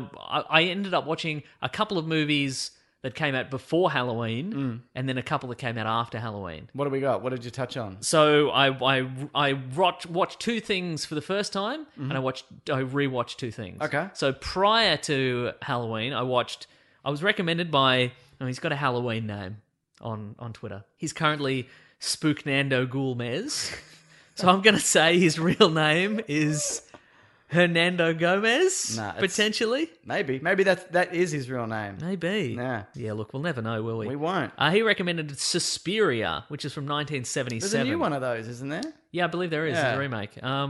ended up watching a couple of movies that came out before Halloween, and then a couple that came out after Halloween. What do we got? What did you touch on? So I watched two things for the first time, and I rewatched two things. Okay. So prior to Halloween, I was recommended by. Oh, he's got a Halloween name on Twitter. He's currently Spooknando Gulmez. So I'm going to say his real name is Hernando Gomez, potentially. Maybe that is his real name. Maybe. Yeah. Yeah, look, we'll never know, will we? We won't. He recommended Suspiria, which is from 1977. There's a new one of those, isn't there? Yeah, I believe there is. Yeah. There's a remake.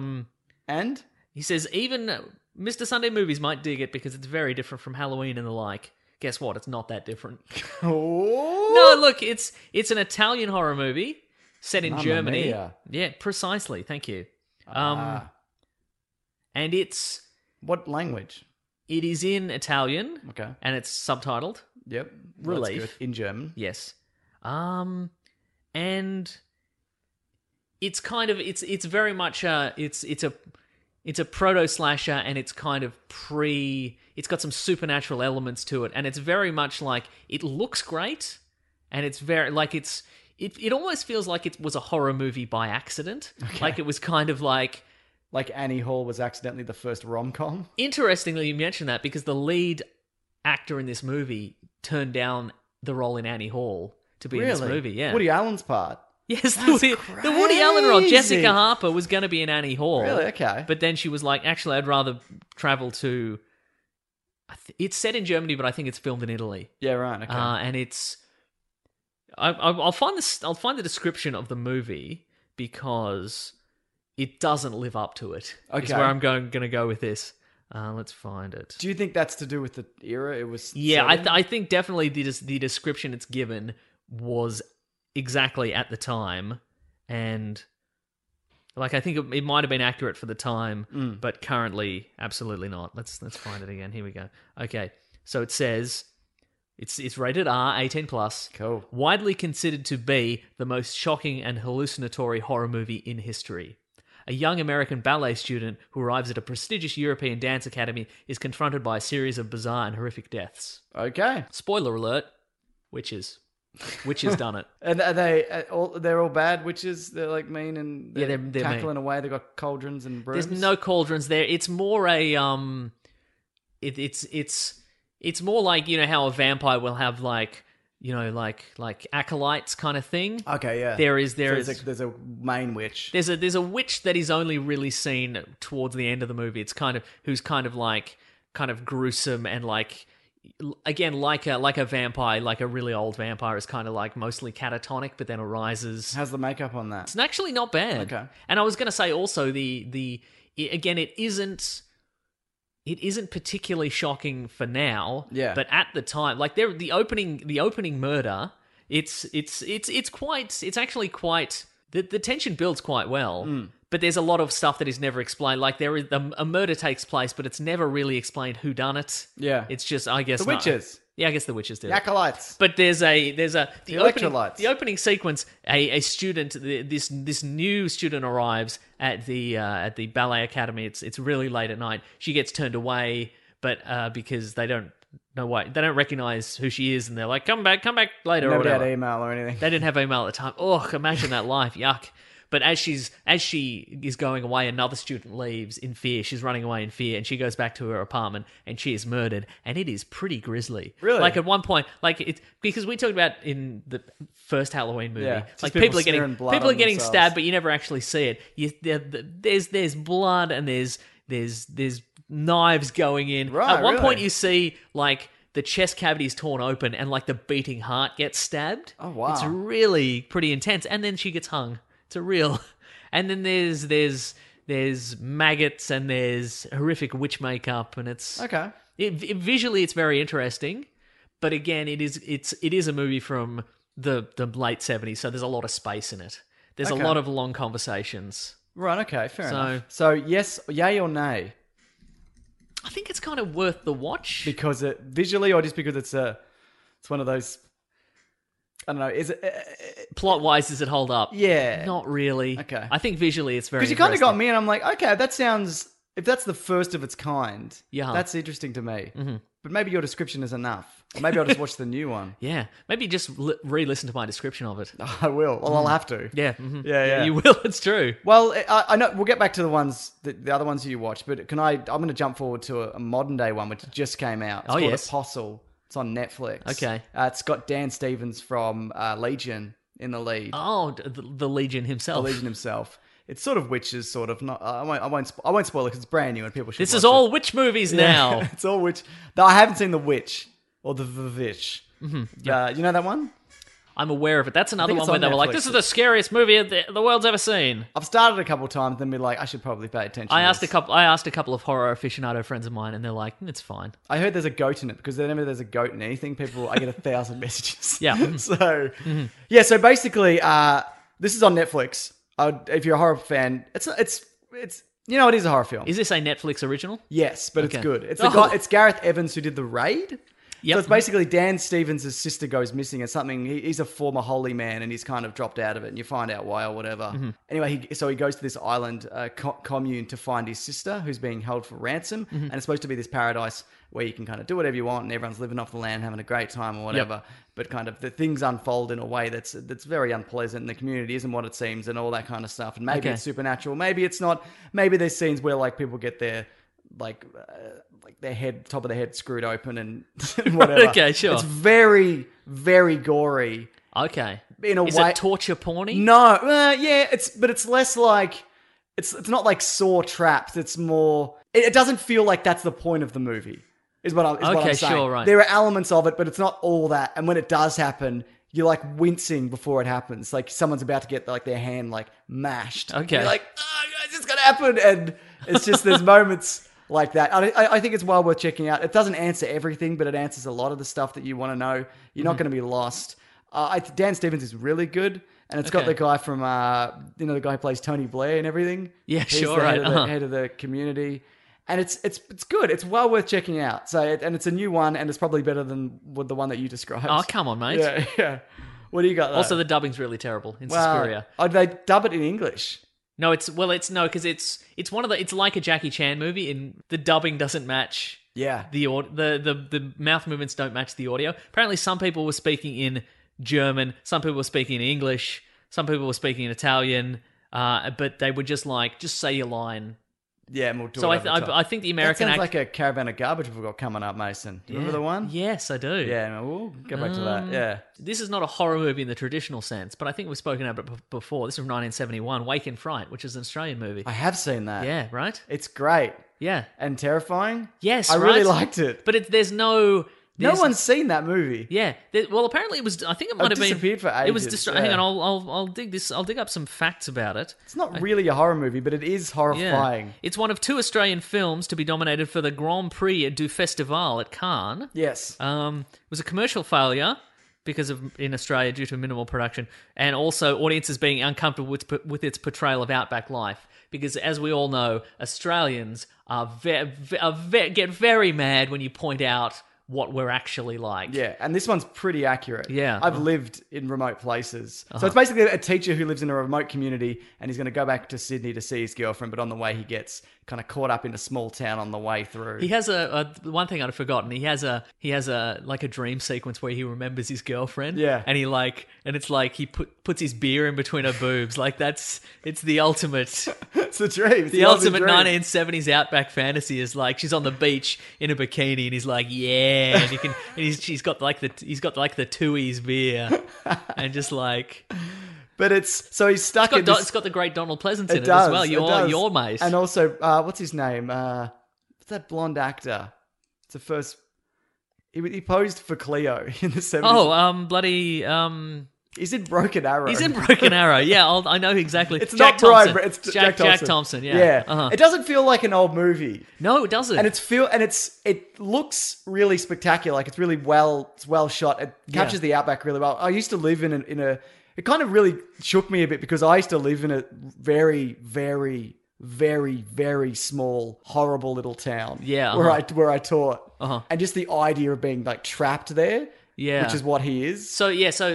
And? He says, even Mr. Sunday Movies might dig it because it's very different from Halloween and the like. Guess what? It's not that different. Oh. No, look, it's an Italian horror movie set in Mamma Germany. mia. Yeah, precisely. Thank you. And it's... What language? It is in Italian. Okay. And it's subtitled. Yep. Relief. That's good. In German. Yes. And it's kind of it's very much it's a proto slasher, and it's kind of it's got some supernatural elements to it, and it's very much like it looks great, and it's very like it almost feels like it was a horror movie by accident. Like it was kind of like Annie Hall was accidentally the first rom-com. Interestingly, you mentioned that because the lead actor in this movie turned down the role in Annie Hall to be in this movie. Yeah, Woody Allen's part. Yes, the Woody Allen role. Jessica Harper was going to be in Annie Hall. Really? Okay. But then she was like, actually, I'd rather travel to... It's set in Germany, but I think it's filmed in Italy. Yeah, right. Okay. And it's... I'll find the description of the movie because it doesn't live up to it. Okay. Is where I'm going to go with this. Let's find it. Do you think that's to do with the era it was? Yeah, set in? I think definitely the description it's given was exactly at the time, and like I think it might have been accurate for the time, but currently absolutely not. Let's find it again. Here we go. Okay, so it says it's rated R, 18+. Cool. Widely considered to be the most shocking and hallucinatory horror movie in history. A young American ballet student who arrives at a prestigious European dance academy is confronted by a series of bizarre and horrific deaths. Okay. Spoiler alert, witches. Witches done it. And are they're all bad witches? They're like mean and they're tackling away. They've got cauldrons and brooms. There's no cauldrons there. It's more a it's more like, you know, how a vampire will have like, you know, like acolytes kind of thing. Okay, yeah. There's a main witch. There's a witch that is only really seen towards the end of the movie. It's kind of gruesome and like, again, like a vampire, like a really old vampire is kind of like mostly catatonic, but then arises. How's the makeup on that? It's actually not bad. Okay. And I was going to say also again, it isn't particularly shocking for now. Yeah. But at the time, like the opening murder, it's actually quite the tension builds quite well. But there's a lot of stuff that is never explained. Like a murder takes place, but it's never really explained who done it. Yeah. It's just, I guess, the witches. Yeah, I guess the witches do. The acolytes. But the electrolytes. opening sequence. A student, this new student arrives at the ballet academy. It's really late at night. She gets turned away, but because they don't know why, they don't recognize who she is, and they're like, "Come back later." Nobody or whatever. had email or anything. They didn't have email at the time. Oh, imagine that life. Yuck. But as she is going away, another student leaves in fear. She's running away in fear, and she goes back to her apartment, and she is murdered, and it is pretty grisly. Really? Like at one point, like it's because we talked about in the first Halloween movie, Yeah, like people people are getting blood on getting themselves. stabbed, but you never actually see it. There's blood and there's knives going in. Right, At one really? point, you see like the chest cavity is torn open, and like the beating heart gets stabbed. Oh, wow. It's really pretty intense, and then she gets hung. It's a real. And then there's maggots and there's horrific witch makeup, and it's Okay. Visually it's very interesting, but again it is a movie from the late 70s, so there's a lot of space in it. There's Okay. a lot of long conversations. Right, okay, fair So- enough. So, yes, yay or nay? I think it's kind of worth the watch. Because it visually, or just because it's one of those, I don't know, is it... Plot wise, does it hold up? Yeah. Not really. Okay. I think visually it's very Because you kind of got interesting. me, and I'm like, okay, that sounds... If that's the first of its kind, Yeah. that's interesting to me. Mm-hmm. But maybe your description is enough. Or maybe I'll just watch the new one. Yeah. Maybe just re-listen to my description of it. I will. Well, I'll have to. Yeah. Mhm. Yeah. You will. It's true. Well, I know we'll get back to the other ones you watched, but I'm going to jump forward to a modern day one which just came out. It's called yes. Apostle. It's on Netflix. Okay. It's got Dan Stevens from Legion in the lead. Oh, the Legion himself. The Legion himself. It's sort of witches, sort of. Not. I won't spoil it because it's brand new and people should. This watch is all it. witch movies Yeah, now. it's all witch. Though I haven't seen The Witch or The Witch. Mm-hmm. You know that one? I'm aware of it. That's another think one it's where on they were like, Netflix. "This is the scariest movie the world's ever seen." I've started a couple of times, then be like, I should probably pay attention. I to asked this. a couple of horror aficionado friends of mine, and they're like, "It's fine." I heard there's a goat in it because whenever there's a goat in anything, I get 1,000 messages. Yeah. So, so basically, this is on Netflix. If you're a horror fan, it's it is a horror film. Is this a Netflix original? Yes, but it's Okay. good. It's Oh. it's Gareth Evans who did The Raid, So it's basically Dan Stevens' sister goes missing and something. He's a former holy man and he's kind of dropped out of it and you find out why or whatever. Mm-hmm. Anyway, so he goes to this island commune to find his sister who's being held for ransom. Mm-hmm. And it's supposed to be this paradise where you can kind of do whatever you want and everyone's living off the land, having a great time or whatever. But kind of the things unfold in a way that's very unpleasant and the community isn't what it seems and all that kind of stuff. And maybe it's supernatural. Maybe it's not. Maybe there's scenes where like people get their like their head, top of their head screwed open and whatever. Okay, sure. It's very, very gory. Okay. In a Is way, it torture porny? No, yeah, it's less like it's not like Saw trapped. It's more. It doesn't feel like that's the point of the movie. Is what I'm saying. Sure, right. There are elements of it, but it's not all that. And when it does happen, you're like wincing before it happens. Like someone's about to get like their hand like mashed. Okay. You're like, oh, it's just gonna happen, and it's just there's moments like that. I think it's well worth checking out. It doesn't answer everything, but it answers a lot of the stuff that you want to know. You're not going to be lost. Dan Stevens is really good, and it's got the guy from the guy who plays Tony Blair and everything. Yeah, He's sure, the right. head of the Community. And it's good. It's well worth checking out. So and it's a new one, and it's probably better than the one that you described. Oh, come on, mate. Yeah. What do you got? Though? Also, the dubbing's really terrible in Suspiria. Oh, they dub it in English. No, because it's one of the. It's like a Jackie Chan movie, and the dubbing doesn't match. Yeah. The mouth movements don't match the audio. Apparently, some people were speaking in German, some people were speaking in English, some people were speaking in Italian, but they would just say your line. Yeah, and we'll do so it. I think the American that sounds like a caravan of garbage we've got coming up, Mason. Do you remember the one? Yes, I do. Yeah, we'll go back to that. Yeah. This is not a horror movie in the traditional sense, but I think we've spoken about it before. This is from 1971, Wake in Fright, which is an Australian movie. I have seen that. Yeah, right? It's great. Yeah. And terrifying. Yes, I really liked it. But there's no one's seen that movie. Yeah. Well, apparently it was. I think it might have been disappeared for ages. It was Hang on, I'll dig this. I'll dig up some facts about it. It's not really a horror movie, but it is horrifying. Yeah. It's one of 2 Australian films to be nominated for the Grand Prix du Festival at Cannes. Yes. It was a commercial failure in Australia due to minimal production, and also audiences being uncomfortable with its portrayal of outback life. Because as we all know, Australians get very mad when you point out what we're actually like. Yeah, and this one's pretty accurate. Yeah. I've lived in remote places. So it's basically a teacher who lives in a remote community and he's going to go back to Sydney to see his girlfriend, but on the way he gets kind of caught up in a small town on the way through. He has one thing I'd forgotten. He has a like a dream sequence where he remembers his girlfriend. Yeah. And it's like he puts his beer in between her boobs. Like it's the ultimate. It's the dream. It's the ultimate dream. 1970s outback fantasy is like she's on the beach in a bikini and he's like, yeah, and he's got like the Tooheys beer and just like. But he's stuck in this... It's got the great Donald Pleasance in it as well. Your mate. And also, what's his name? What's that blonde actor? It's the first... He posed for Cleo in the 70s. Oh, bloody... He's in Broken Arrow. He's in Broken Arrow. Yeah, I know exactly. It's Jack not Brian, Thompson. but it's Jack Thompson. Jack Thompson, yeah. Yeah. It doesn't feel like an old movie. No, it doesn't. And it looks really spectacular. Like it's really well shot. It captures the outback really well. I used to live in a it kind of really shook me a bit because I used to live in a very, very, very, very small, horrible little town. Yeah. Where I taught. And just the idea of being like trapped there. Yeah. Which is what he is. So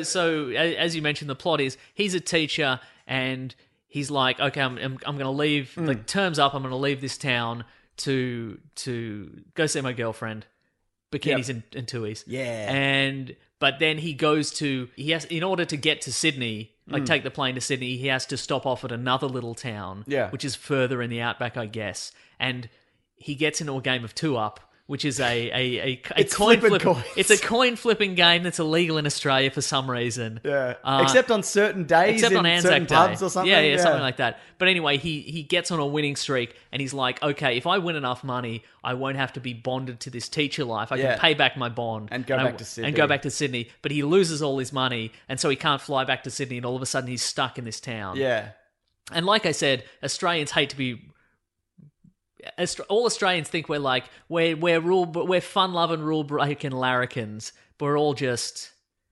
as you mentioned, the plot is he's a teacher and he's like, okay, I'm going to leave. Like term's up. I'm going to leave this town to go see my girlfriend. Bikinis and Tooheys. Yeah. But then he has in order to get to Sydney, like take the plane to Sydney, he has to stop off at another little town, which is further in the outback, I guess. And he gets into a game of 2-Up, which is a coin flip. It's a coin flipping game that's illegal in Australia for some reason. Yeah, except on certain days, except on Anzac Day, pubs or something. Yeah, something like that. But anyway, he gets on a winning streak, and he's like, okay, if I win enough money, I won't have to be bonded to this teacher life. I can pay back my bond and go back to Sydney. But he loses all his money, and so he can't fly back to Sydney, and all of a sudden he's stuck in this town. Yeah, and like I said, Australians hate to be. All Australians think we're like we're fun-loving, rule-breaking larrikins, but we're all just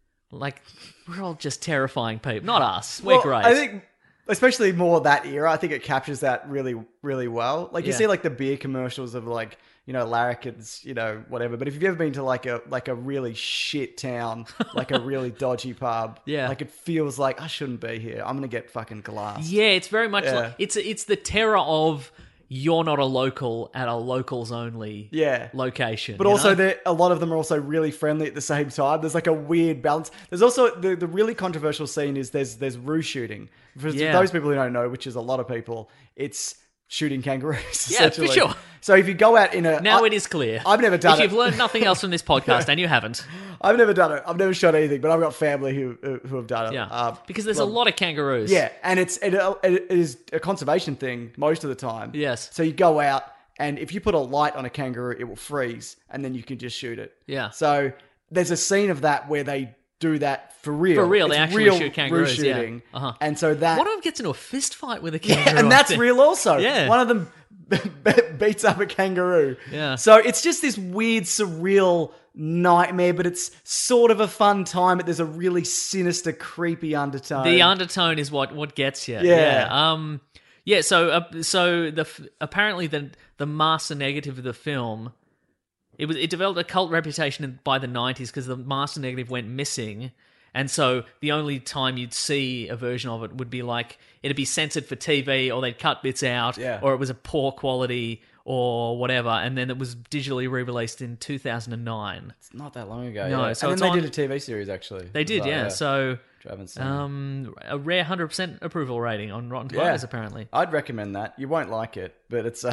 terrifying people. Not us. We're great. I think, especially more that era, I think it captures that really, really well. Like you see, like the beer commercials of like larrikins, whatever. But if you've ever been to like a really shit town, like a really dodgy pub, Yeah. like it feels like I shouldn't be here. I'm gonna get fucking glassed. Yeah, it's very much like it's the terror of you're not a local at a locals only location. But also, a lot of them are also really friendly at the same time. There's like a weird balance. There's also the really controversial scene is there's roo shooting. For those people who don't know, which is a lot of people, it's shooting kangaroos. Yeah, for sure. So if you go out in a... Now it is clear. I've never done it. If you've learned nothing else from this podcast, and you haven't. I've never done it. I've never shot anything, but I've got family who have done it. Yeah, because there's a lot of kangaroos. Yeah, and it is a conservation thing most of the time. Yes. So you go out, and if you put a light on a kangaroo, it will freeze, and then you can just shoot it. Yeah. So there's a scene of that where they do that for real. For real, it's they actually real shoot kangaroos. Shooting. Yeah. Uh-huh. And so that... One of them gets into a fist fight with a kangaroo. Yeah, and that's real also. Yeah. One of them beats up a kangaroo. Yeah. So it's just this weird, surreal nightmare, but it's sort of a fun time, but there's a really sinister, creepy undertone. The undertone is what gets you. Yeah. Yeah. So apparently the master negative of the film, it developed a cult reputation by the 90s because the master negative went missing. And so the only time you'd see a version of it would be like, it'd be censored for TV, or they'd cut bits out, or it was a poor quality or whatever. And then it was digitally re-released in 2009. It's not that long ago. No, yeah. so and then they did a TV series, actually. They did, yeah. So I haven't seen a rare 100% approval rating on Rotten Tomatoes, apparently. I'd recommend that. You won't like it, but it's...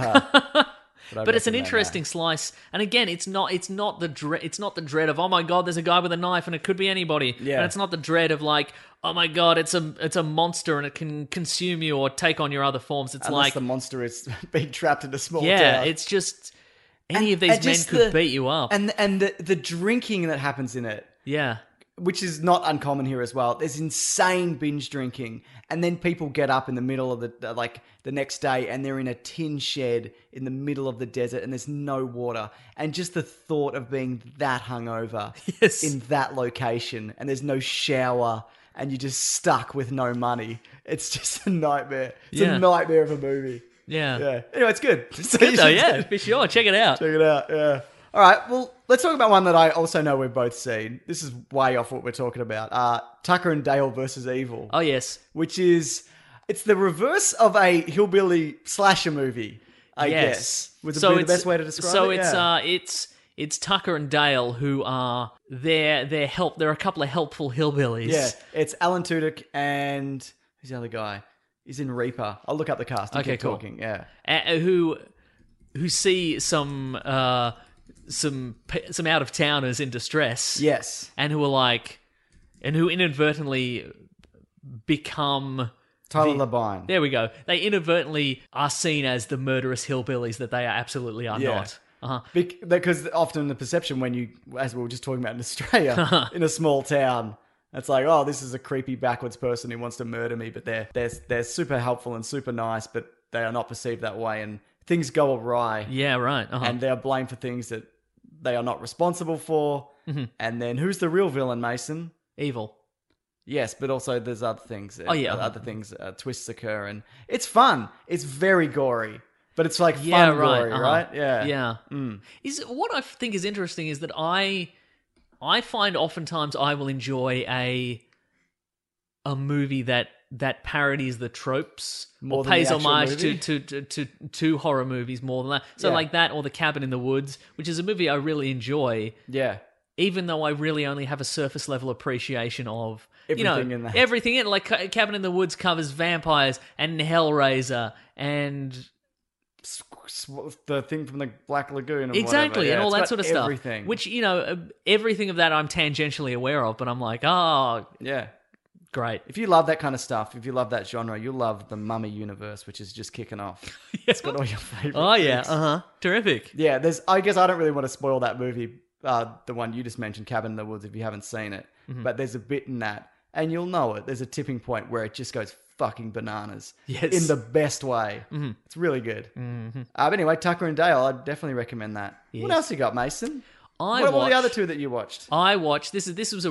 But it's an interesting slice, and again, it's not the dread of, oh my god, there's a guy with a knife and it could be anybody, and it's not the dread of like, oh my god, it's a monster and it can consume you or take on your other forms. It's unless like the monster is being trapped in a small town. Yeah, it's just any of these men could beat you up, and the drinking that happens in it. Yeah. Which is not uncommon here as well. There's insane binge drinking, and then people get up in the middle of the next day, and they're in a tin shed in the middle of the desert, and there's no water. And just the thought of being that hungover in that location, and there's no shower, and you're just stuck with no money. It's just a nightmare. It's a nightmare of a movie. Yeah. Anyway, it's good. It's good though. Yeah, for sure. Check it out. Check it out. Yeah. All right, well, let's talk about one that I also know we've both seen. This is way off what we're talking about. Tucker and Dale versus Evil. Oh, yes. Which is, it's the reverse of a hillbilly slasher movie, I guess. Would be the best way to describe it? So it's Tucker and Dale who are, they're a couple of helpful hillbillies. Yeah, it's Alan Tudyk and, who's the other guy? He's in Reaper. I'll look up the cast and keep talking. Yeah. Who see some out of towners in distress. Yes. And who inadvertently become Tyler Labine. There we go. They inadvertently are seen as the murderous hillbillies that they absolutely are not. Uh-huh. Because often the perception when you, as we were just talking about in Australia, in a small town, it's like, oh, this is a creepy backwards person who wants to murder me, but they're super helpful and super nice, but they are not perceived that way, and things go awry. Yeah, right. Uh-huh. And they are blamed for things that they are not responsible for. Mm-hmm. And then who's the real villain, Mason? Evil. Yes, but also there's other things. Oh, yeah. Other things, twists occur, and it's fun. It's very gory, but it's like fun gory, right? Yeah. Yeah. Is what I think is interesting is that I find oftentimes I will enjoy a movie that parodies the tropes more or than pays the actual homage to horror movies more than that. So like that, or The Cabin in the Woods, which is a movie I really enjoy. Yeah. Even though I really only have a surface level appreciation of everything in that. Everything in like Cabin in the Woods covers vampires and Hellraiser and the thing from the Black Lagoon and exactly, whatever. and all that sort of stuff. Everything. Which everything of that I'm tangentially aware of, but I'm like, oh yeah. Great. If you love that kind of stuff, if you love that genre, you'll love the Mummy universe, which is just kicking off. It's got all your favourite Oh, yeah. things. Terrific. Yeah, I guess I don't really want to spoil that movie, the one you just mentioned, Cabin in the Woods, if you haven't seen it. Mm-hmm. But there's a bit in that, and you'll know it. There's a tipping point where it just goes fucking bananas. Yes. In the best way. Mm-hmm. It's really good. Mm-hmm. But anyway, Tucker and Dale, I'd definitely recommend that. Yes. What else you got, Mason? What were the other two that you watched? I watched. This is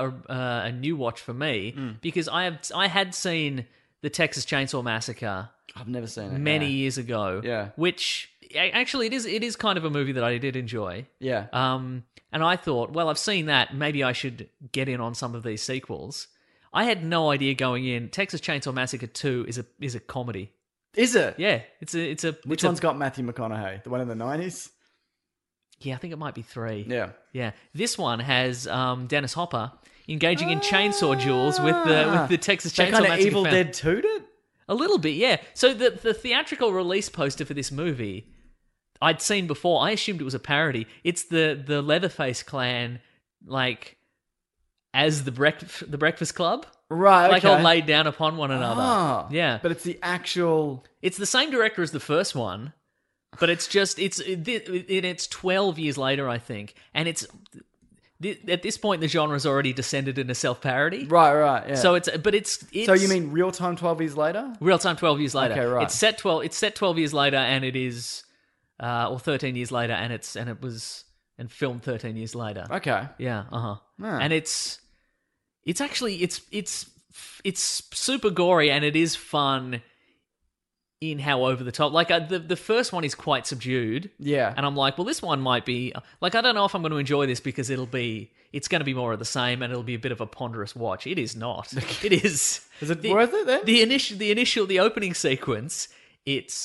a new watch for me because I had seen the Texas Chainsaw Massacre. I've never seen it. many years ago. Yeah. Which actually it is kind of a movie that I did enjoy. Yeah. And I thought, well, I've seen that. Maybe I should get in on some of these sequels. I had no idea going in. Texas Chainsaw Massacre 2 is a comedy. Is it? Yeah, it's a. Which one's got Matthew McConaughey? The one in the 90s? Yeah, I think it might be 3. Yeah. This one has Dennis Hopper engaging in chainsaw duels with the Texas They Chainsaw kind of Massacre Evil fan. Dead 2'd it? A little bit, yeah. So the theatrical release poster for this movie, I'd seen before. I assumed it was a parody. It's the Leatherface clan, like, as the Breakfast Club. Right, Like, okay. all laid down upon one another. Ah, Yeah. But it's the actual... It's the same director as the first one, but it's just, it's 12 years later, I think. And it's... At this point, the genre's already descended into self-parody. Right, yeah. So it's So you mean real time 12 years later? real time 12 years later. Okay, right. It's set 12 years later, and it is, or 13 years later, and filmed 13 years later. Okay. Yeah. Yeah. And it's actually it's super gory, and it is fun in how over the top. Like the first one is quite subdued. Yeah. And I'm like, well, this one might be like, I don't know if I'm going to enjoy this because it's going to be more of the same, and it'll be a bit of a ponderous watch. It is not. It is. Is it worth it then? The opening sequence, it's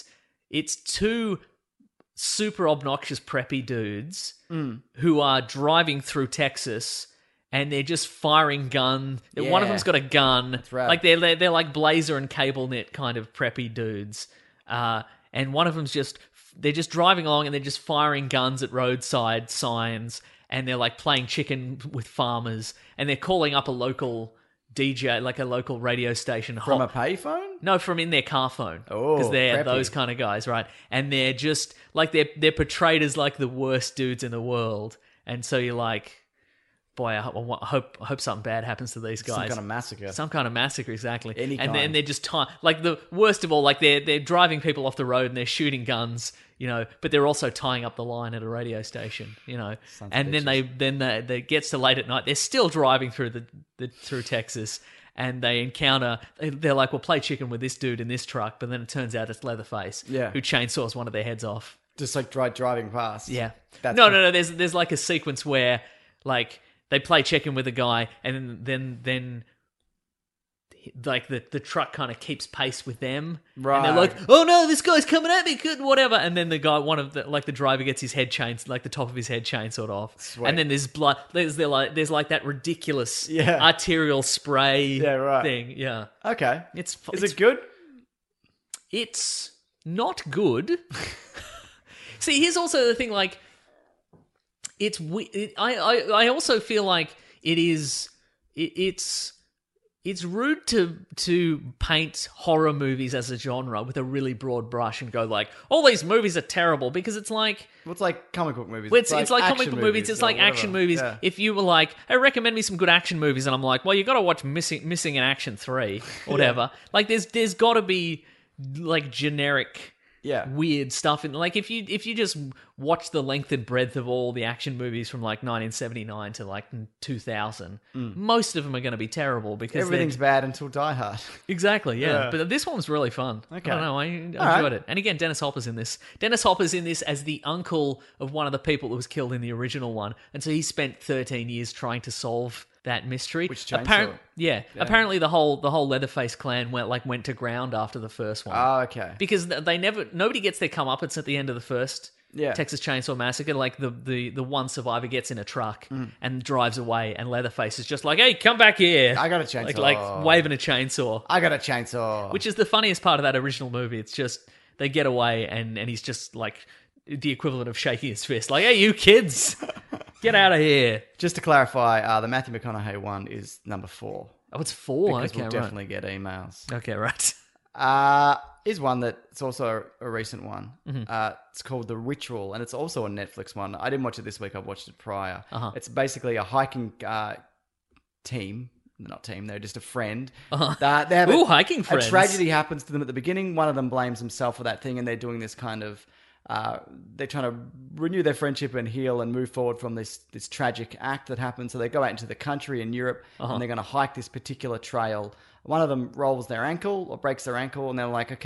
two super obnoxious preppy dudes who are driving through Texas, and they're just firing guns. Yeah. One of them's got a gun. That's right. Like they're like blazer and cable knit kind of preppy dudes. And one of them's they're just driving along, and they're just firing guns at roadside signs, and they're like playing chicken with farmers, and they're calling up a local DJ, like a local radio station. From a payphone? No, from in their car phone. Oh, because they're preppy. those kind of guys, right? And they're just like they're portrayed as like the worst dudes in the world, and so you're like, boy, I hope something bad happens to these guys. Some kind of massacre. Some kind of massacre, exactly. Any and kind. then they're just like the worst of all, like they're driving people off the road and they're shooting guns, but they're also tying up the line at a radio station, Sons And of then they gets to late at night, they're still driving through through Texas, and they encounter, they're like, we'll play chicken with this dude in this truck, but then it turns out it's Leatherface, Yeah. who chainsaws one of their heads off. Just like driving past. Yeah. That's No. There's like a sequence where like they play chicken with a guy, and then like the truck kind of keeps pace with them. Right. And they're like, oh no, this guy's coming at me, good, whatever. And then the guy, the driver gets his head like the top of his head chainsawed off. Sweet. And then there's blood. There's like that ridiculous Yeah. arterial spray Yeah, right. thing. Yeah. Okay. It's Is it good? It's not good. See, here's also the thing, like, I also feel like it's rude to paint horror movies as a genre with a really broad brush and go like, all these movies are terrible, because it's like, Well, it's like comic book movies. it's like comic action book movies. It's or like action whatever. movies. Yeah. If you were like, hey, recommend me some good action movies, and I'm like, well, you got to watch Missing in Action 3 or whatever. Like, there's got to be like generic, weird stuff in. Like, if you just watch the length and breadth of all the action movies from like 1979 to like 2000, most of them are going to be terrible because Everything's bad until Die Hard. Exactly, yeah. Yeah. But this one was really fun. Okay. I don't know, I enjoyed right. it. And again, Dennis Hopper's in this. Dennis Hopper's in this as the uncle of one of the people that was killed in the original one. And so he spent 13 years trying to solve that mystery. Which chainsaw? Apparently the whole Leatherface clan went to ground after the first one. Oh, okay. Because nobody gets their comeuppance at the end of the first Texas Chainsaw Massacre. Like the one survivor gets in a truck and drives away, and Leatherface is just like, hey, come back here. I got a chainsaw. Like waving a chainsaw. I got a chainsaw. Which is the funniest part of that original movie. It's just they get away and he's just like the equivalent of shaking his fist. Like, hey, you kids, get out of here. Just to clarify, the Matthew McConaughey one is number 4. Oh, it's 4? Because Okay, we'll right. definitely get emails. Okay, right. Is one that it's also a recent one. It's called The Ritual, and it's also a Netflix one. I didn't watch it this week. I watched it prior. It's basically a hiking team. Not team, they're just a friend. They have hiking friends. A tragedy happens to them at the beginning. One of them blames himself for that thing, and they're doing this kind of... they're trying to renew their friendship and heal and move forward from this tragic act that happened. So they go out into the country in Europe, and they're going to hike this particular trail. One of them rolls their ankle or breaks their ankle, and they're like, okay,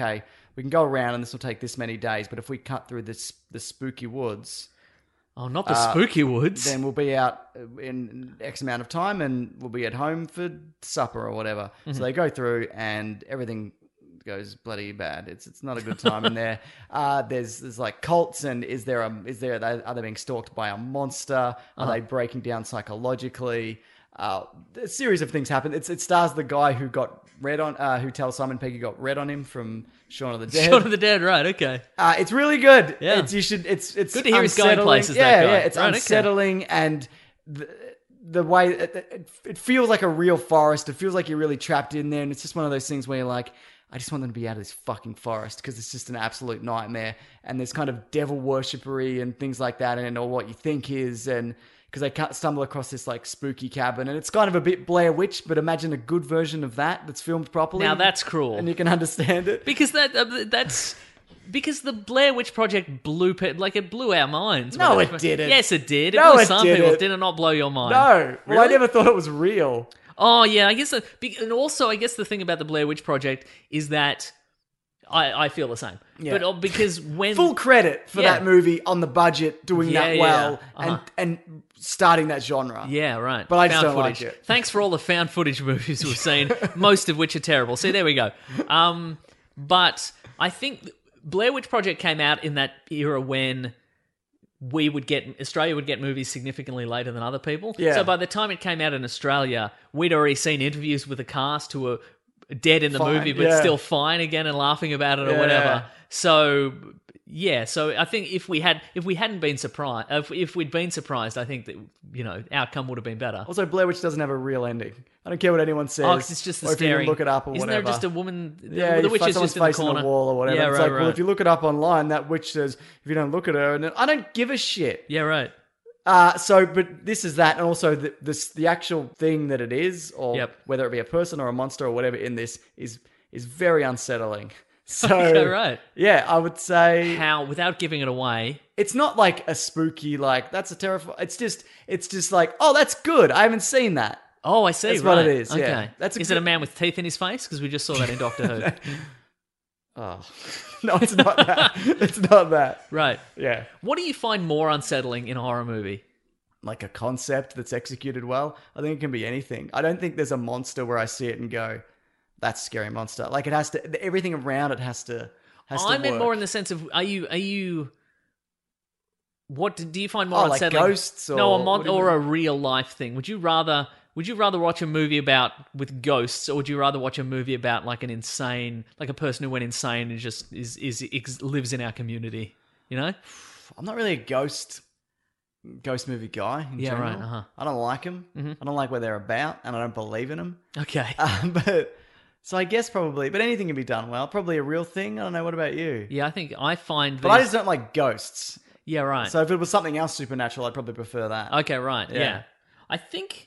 we can go around and this will take this many days, but if we cut through the spooky woods, Oh, not the spooky woods. then we'll be out in X amount of time and we'll be at home for supper or whatever. Mm-hmm. So they go through and everything goes bloody bad. It's not a good time in there. There's like cults, and are they being stalked by a monster? Are they breaking down psychologically? A series of things happen. It stars the guy who got red on, who tells Simon Pegg he got red on him from Shaun of the Dead. Shaun of the Dead, right? Okay. It's really good. Yeah. It's good to hear he's going unsettling. places, that Yeah, guy. yeah. It's Right, okay. unsettling, and the way it feels like a real forest. It feels like you're really trapped in there, and it's just one of those things where you're like, I just want them to be out of this fucking forest because it's just an absolute nightmare. And there's kind of devil worshippery and things like that, and or what you think is, and because they can't stumble across this like spooky cabin, and it's kind of a bit Blair Witch, but imagine a good version of that's filmed properly. Now that's cruel. and you can understand it. Because that's because the Blair Witch Project blew it blew our minds. No, when it didn't. Yes, it did. No, blew it some didn't. people. Did it not blow your mind? No, well, I Really? never thought it was real. Oh yeah, I guess. And also, I guess the thing about the Blair Witch Project is that I feel the same. Yeah. But because when Full credit for Yeah. that movie on the budget, doing Yeah, that yeah. well, Uh-huh. and starting that genre. Yeah, right. But I just Found don't like footage. it. Thanks for all the found footage movies we've seen, most of which are terrible. See, there we go. But I think Blair Witch Project came out in that era when Australia would get movies significantly later than other people. Yeah. So by the time it came out in Australia, we'd already seen interviews with the cast who were dead in the Fine, movie, but yeah. still fine again and laughing about it or Yeah. whatever. So yeah, so I think if hadn't been surprised, if we'd been surprised, I think that outcome would have been better. Also, Blair Witch doesn't have a real ending. I don't care what anyone says. Oh, 'cause it's just the or if you staring. can look it up or Isn't whatever. there just a woman? Yeah, the witch is someone's just in the facing corner. a wall or whatever. Yeah, it's right, like, right. well, if you look it up online, that witch says if you don't look at her, and I don't give a shit. Yeah, right. But this is that, and also the actual thing that it is, or Yep. whether it be a person or a monster or whatever in this is very unsettling. So Okay, right. yeah, I would say How, without giving it away? it's not like a spooky that's a terrifying. It's just like, oh, that's good. I haven't seen that. Oh, I see. That's right. what it is, yeah. Okay. That's a is it a good- man with teeth in his face? Because we just saw that in Doctor Who. Oh no, it's not that. It's not that. Right. Yeah. What do you find more unsettling in a horror movie? Like a concept that's executed well. I think it can be anything. I don't think there's a monster where I see it and go, that's a scary monster. Like it has to, everything around it has to I meant work. more in the sense of, are you? What do you find more like unsettling? ghosts or- no, what do you or mean? a real life thing? Would you rather watch a movie with ghosts, or would you rather watch a movie about like a person who went insane and just lives in our community? You know? I'm not really a ghost movie guy in Yeah, general. right, uh-huh. I don't like them. I don't like what they're about, and I don't believe in them. Okay. But so I guess probably, but anything can be done well. Probably a real thing. I don't know. What about you? Yeah, I think I find. But I just don't like ghosts. Yeah, right. So if it was something else supernatural, I'd probably prefer that. Okay, right. Yeah. Yeah. I think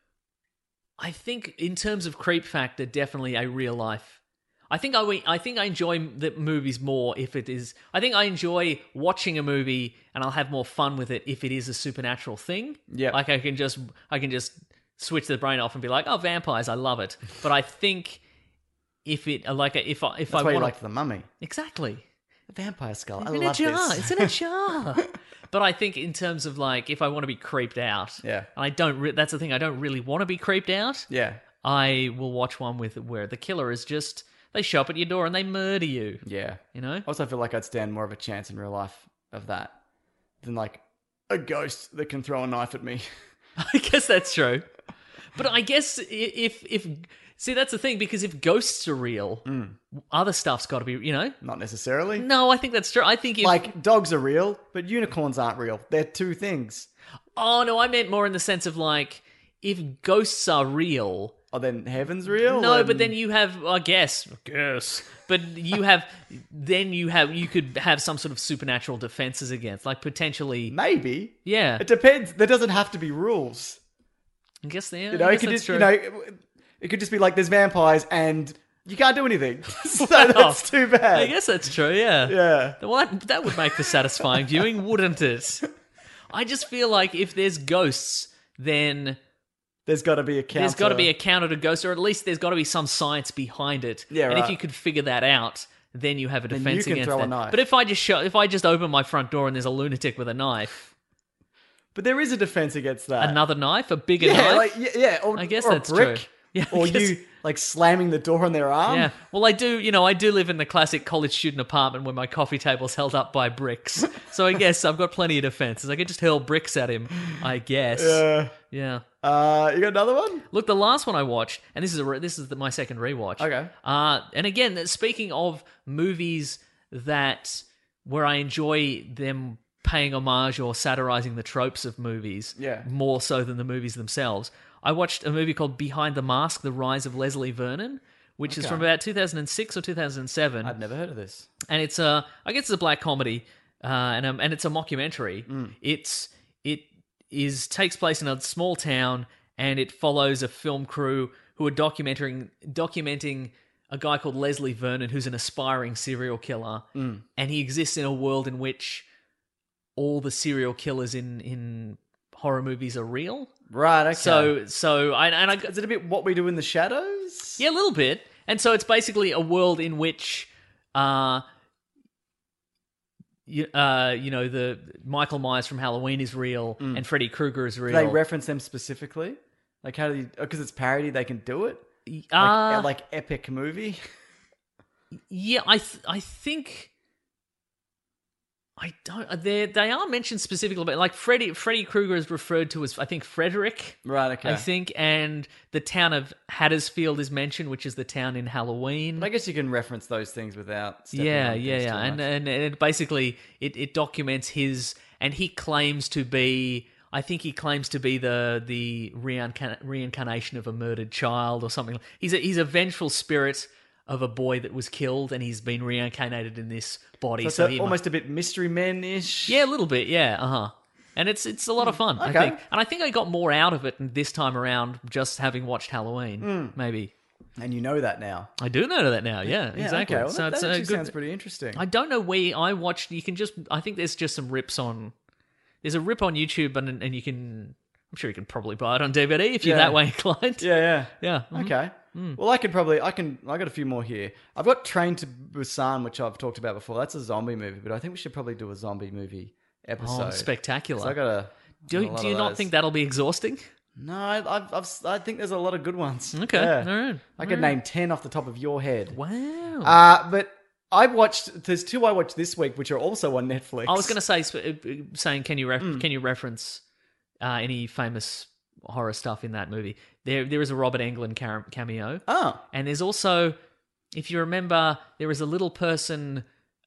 in terms of creep factor, definitely a real life. I think I enjoy the movies more if it is. I think I enjoy watching a movie and I'll have more fun with it if it is a supernatural thing. Yeah. Like I can just switch the brain off and be like, oh, vampires, I love it. But I think if That's why you want liked The Mummy. exactly. The vampire skull. It's I in love a jar. this. It's in a jar. But I think in terms of like, if I want to be creeped out, Yeah. and I don't. That's the thing. I don't really want to be creeped out. Yeah. I will watch one where the killer is just they show up at your door and they murder you. Yeah. You know. I also feel like I'd stand more of a chance in real life of that than like a ghost that can throw a knife at me. I guess that's true. But I guess if see, that's the thing, because if ghosts are real, other stuff's got to be, you know. Not necessarily. No, I think that's true. I think if Like dogs are real, but unicorns aren't real. They're two things. oh no, I meant more in the sense of like if ghosts are real. Oh, then heaven's real? No, And- but then you have, I guess, but you could have some sort of supernatural defenses against, like potentially, Maybe. yeah. It depends. There doesn't have to be rules. I guess there. You know, it could just, it could just be like there's vampires and you can't do anything. So that's too bad. I guess that's true. Yeah. Yeah. Well, that would make for satisfying viewing, wouldn't it? I just feel like if there's ghosts, then There's got to be a counter. there's got to be a counter to ghosts, or at least there's got to be some science behind it. Yeah, And if right. you could figure that out, then you have a Then defense you can against throw a that. knife. But if I just open my front door and there's a lunatic with a knife, But there is a defense against that. another knife, a bigger yeah, knife. like or, I guess or that's a brick, true. Yeah, I or guess- you like slamming the door on their arm. Yeah. Well, I do live in the classic college student apartment where my coffee table's held up by bricks. So I guess I've got plenty of defenses. I could just hurl bricks at him, I guess. Yeah. You got another one? Look, the last one I watched, and this is my second rewatch. Okay. And again, speaking of movies where I enjoy them paying homage or satirizing the tropes of movies, Yeah. more so than the movies themselves, I watched a movie called Behind the Mask: The Rise of Leslie Vernon, which is from about 2006 or 2007. I've never heard of this. And it's I guess it's a black comedy, and it's a mockumentary. It takes place in a small town, and it follows a film crew who are documenting a guy called Leslie Vernon, who's an aspiring serial killer, and he exists in a world in which all the serial killers in horror movies are real. Right. Okay. So I is it a bit What We Do in the Shadows? yeah, a little bit. And so it's basically a world in which, the Michael Myers from Halloween is real and Freddy Krueger is real. Do they reference them specifically? Like how do you? Because it's parody, they can do it. Like epic movie. Yeah, I think I don't. They are mentioned specifically, but like Freddy Krueger is referred to as, I think, Frederick. Right. Okay. I think, and the town of Hattersfield is mentioned, which is the town in Halloween. But I guess you can reference those things without. stepping Yeah, on things too much. and it basically it documents his, and he claims to be. I think he claims to be the reincarnation of a murdered child or something. He's a vengeful spirit of a boy that was killed, and he's been reincarnated in this body. So it's almost a bit Mystery Men-ish. Yeah, a little bit. Yeah, And it's a lot of fun. Okay. I think, and I think I got more out of it this time around just having watched Halloween. Maybe. And you know that now. I do know that now. Yeah, exactly. Okay. Well, So that it's a actually good. sounds pretty interesting. I don't know where I watched. You can just. I think there's just some rips on. There's a rip on YouTube, and you can. I'm sure you can probably buy it on DVD if you're Yeah. that way inclined. Yeah. Yeah. mhm. Okay. Well, I got a few more here. I've got Train to Busan, which I've talked about before. That's a zombie movie, but I think we should probably do a zombie movie episode. Oh, spectacular. 'Cause I got a Do lot you of not those. think that'll be exhausting? No, I think there's a lot of good ones. Okay, Yeah. all right, I could name 10 off the top of your head. Wow. But there's two I watched this week, which are also on Netflix. I was going to say, saying, can you reference any famous horror stuff in that movie? There is a Robert Englund cameo. Oh. And there's also, if you remember, there is a little person.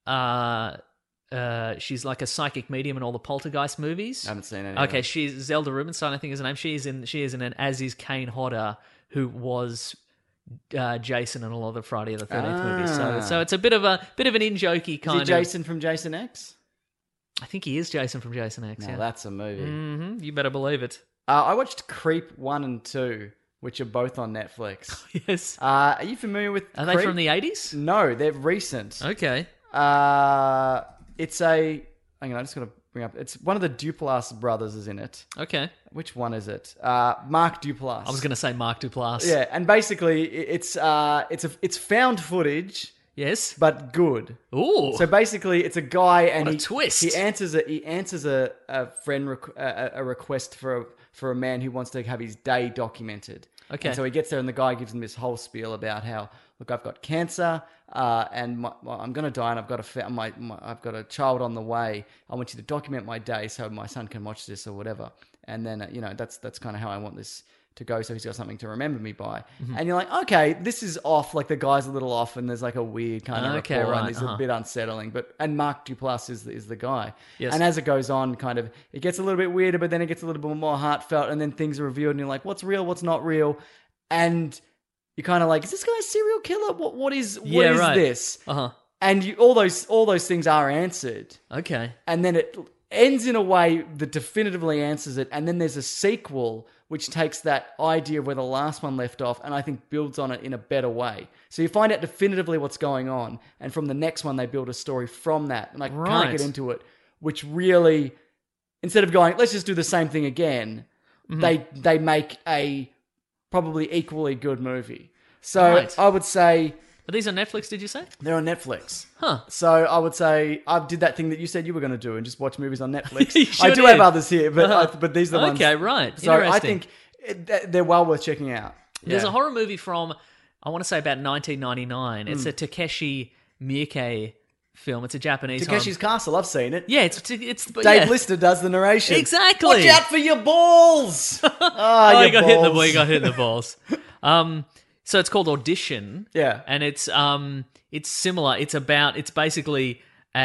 She's like a psychic medium in all the Poltergeist movies. I haven't seen any. Okay, she's Zelda Rubinstein, I think is her name. She is in an As is Kane Hodder, who was Jason in a lot of the Friday the 13th movies. So it's a bit of an in jokey kind Is he Jason from Jason X? I think he is Jason from Jason X. No, Yeah, that's a movie. You better believe it. I watched Creep 1 and 2, which are both on Netflix. Yes. Are you familiar with Are Creep? they from the 80s? No, they're recent. Okay. It's a... Hang on, I just got to bring up... It's one of the Duplass brothers is in it. Okay. Which one is it? Mark Duplass. I was going to say Mark Duplass. Yeah, and basically it's found footage... Yes. But good. Ooh. So basically, it's a guy, and What a twist. He answers a friend a request for a man who wants to have his day documented. Okay. And so he gets there, and the guy gives him this whole spiel about how, look, I've got cancer, and I'm going to die, and I've got I've got a child on the way. I want you to document my day so my son can watch this or whatever. And then that's kind of how I want this to go, so he's got something to remember me by. Mm-hmm. And you're like, okay, this is off, like the guy's a little off, and there's like a weird kind of Okay, rapport, right, and it's a bit unsettling. And Mark Duplass is the guy. Yes. And as it goes on, kind of, it gets a little bit weirder, but then it gets a little bit more heartfelt, and then things are revealed, and you're like, what's real, what's not real? And you're kind of like, is this guy a serial killer? What is right. this? Uh-huh. And all those things are answered. Okay. And then it ends in a way that definitively answers it. And then there's a sequel which takes that idea of where the last one left off and I think builds on it in a better way. So you find out definitively what's going on. And from the next one, they build a story from that. And I can't Right. get into it, which really, instead of going, let's just do the same thing again, they make a probably equally good movie. So Right. I would say Are these on Netflix, did you say? They're on Netflix. Huh. So I would say I did that thing that you said you were going to do and just watch movies on Netflix. You I sure do did. have others here, but these are the ones. Okay, right. So I Interesting. think they're well worth checking out. There's Yeah. a horror movie from, I want to say about 1999. It's a Takeshi Miike film. It's a Japanese horror. Takeshi's Castle, I've seen it. Yeah, it's Dave yeah. Lister does the narration. Exactly. Watch out for your balls! Oh, your he got hit in the balls. he got hit in the balls. So it's called Audition. Yeah. And it's similar. It's basically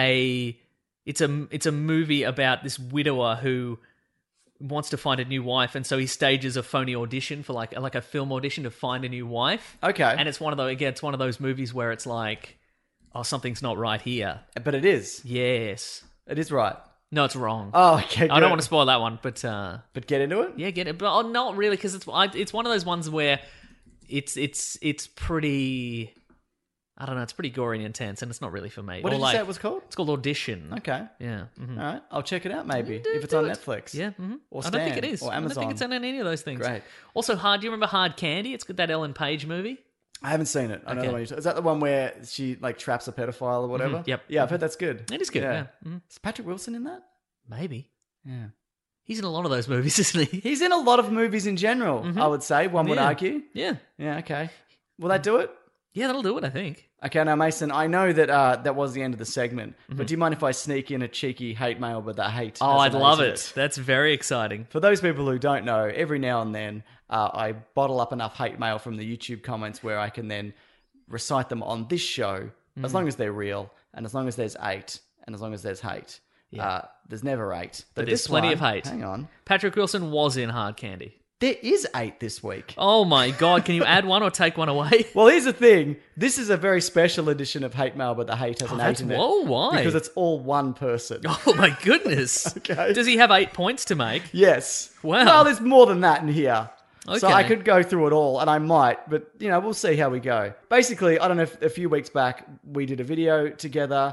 it's a movie about this widower who wants to find a new wife, and so he stages a phony audition for like a film audition to find a new wife. Okay. And it's one of those movies where it's like, oh, something's not right here. But it is. Yes. It is right. No, it's wrong. Oh, okay, I good. don't want to spoil that one, but get into it? Yeah, get it. But not really, because it's one of those ones where it's pretty, I don't know, it's pretty gory and intense, and it's not really for me. What Or did you say it was called? It's called Audition. Okay. Yeah. Mhm. All right. I'll check it out maybe if it's Do on it. Netflix. Yeah. Mm-hmm. Or I don't think Stan, it is. or I don't Amazon. think it's on any of those things. Great. Also, do you remember Hard Candy? It's got that Ellen Page movie. I haven't seen it. I know Okay. the one is that the one where she like traps a pedophile or whatever? Yep. Yeah, I've heard that's good. It is good, yeah. Mhm. Is Patrick Wilson in that? Maybe. Yeah. He's in a lot of those movies, isn't he? He's in a lot of movies in general, I would say. One would Yeah. argue. Yeah. Yeah, okay. Will that do it? Yeah, that'll do it, I think. Okay, now Mason, I know that that was the end of the segment, but do you mind if I sneak in a cheeky hate mail with the hate? Oh, has I'd an love A to it. That's very exciting. For those people who don't know, every now and then I bottle up enough hate mail from the YouTube comments where I can then recite them on this show, as long as they're real, and as long as there's 8, and as long as there's hate. There's never 8. But there's plenty of hate. Hang on. Patrick Wilson was in Hard Candy. There is 8 this week. Oh my God, can you add one or take one away? Well, here's the thing. This is a very special edition of Hate Mail, but the hate has an 8 in it. Whoa, why? Because it's all one person. Oh my goodness. Okay. Does he have 8 points to make? Yes. Wow. Well, there's more than that in here. So Okay. I could go through it all, and I might, but, we'll see how we go. Basically, I don't know if a few weeks back, we did a video together,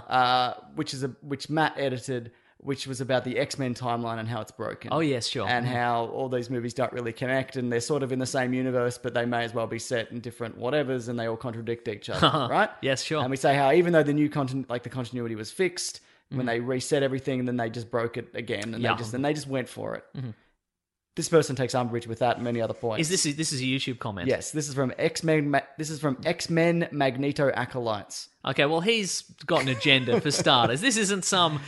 which Matt edited, which was about the X-Men timeline and how it's broken. Oh, yes, sure. And how all these movies don't really connect, and they're sort of in the same universe, but they may as well be set in different whatevers, and they all contradict each other, right? Yes, sure. And we say how even though the new content, like the continuity was fixed, when they reset everything, and then they just broke it again, and they just went for it. This person takes umbrage with that and many other points. This is a YouTube comment? Yes, this is from X-Men. This is from X-Men Magneto Acolytes. Okay, well, he's got an agenda for starters. This isn't some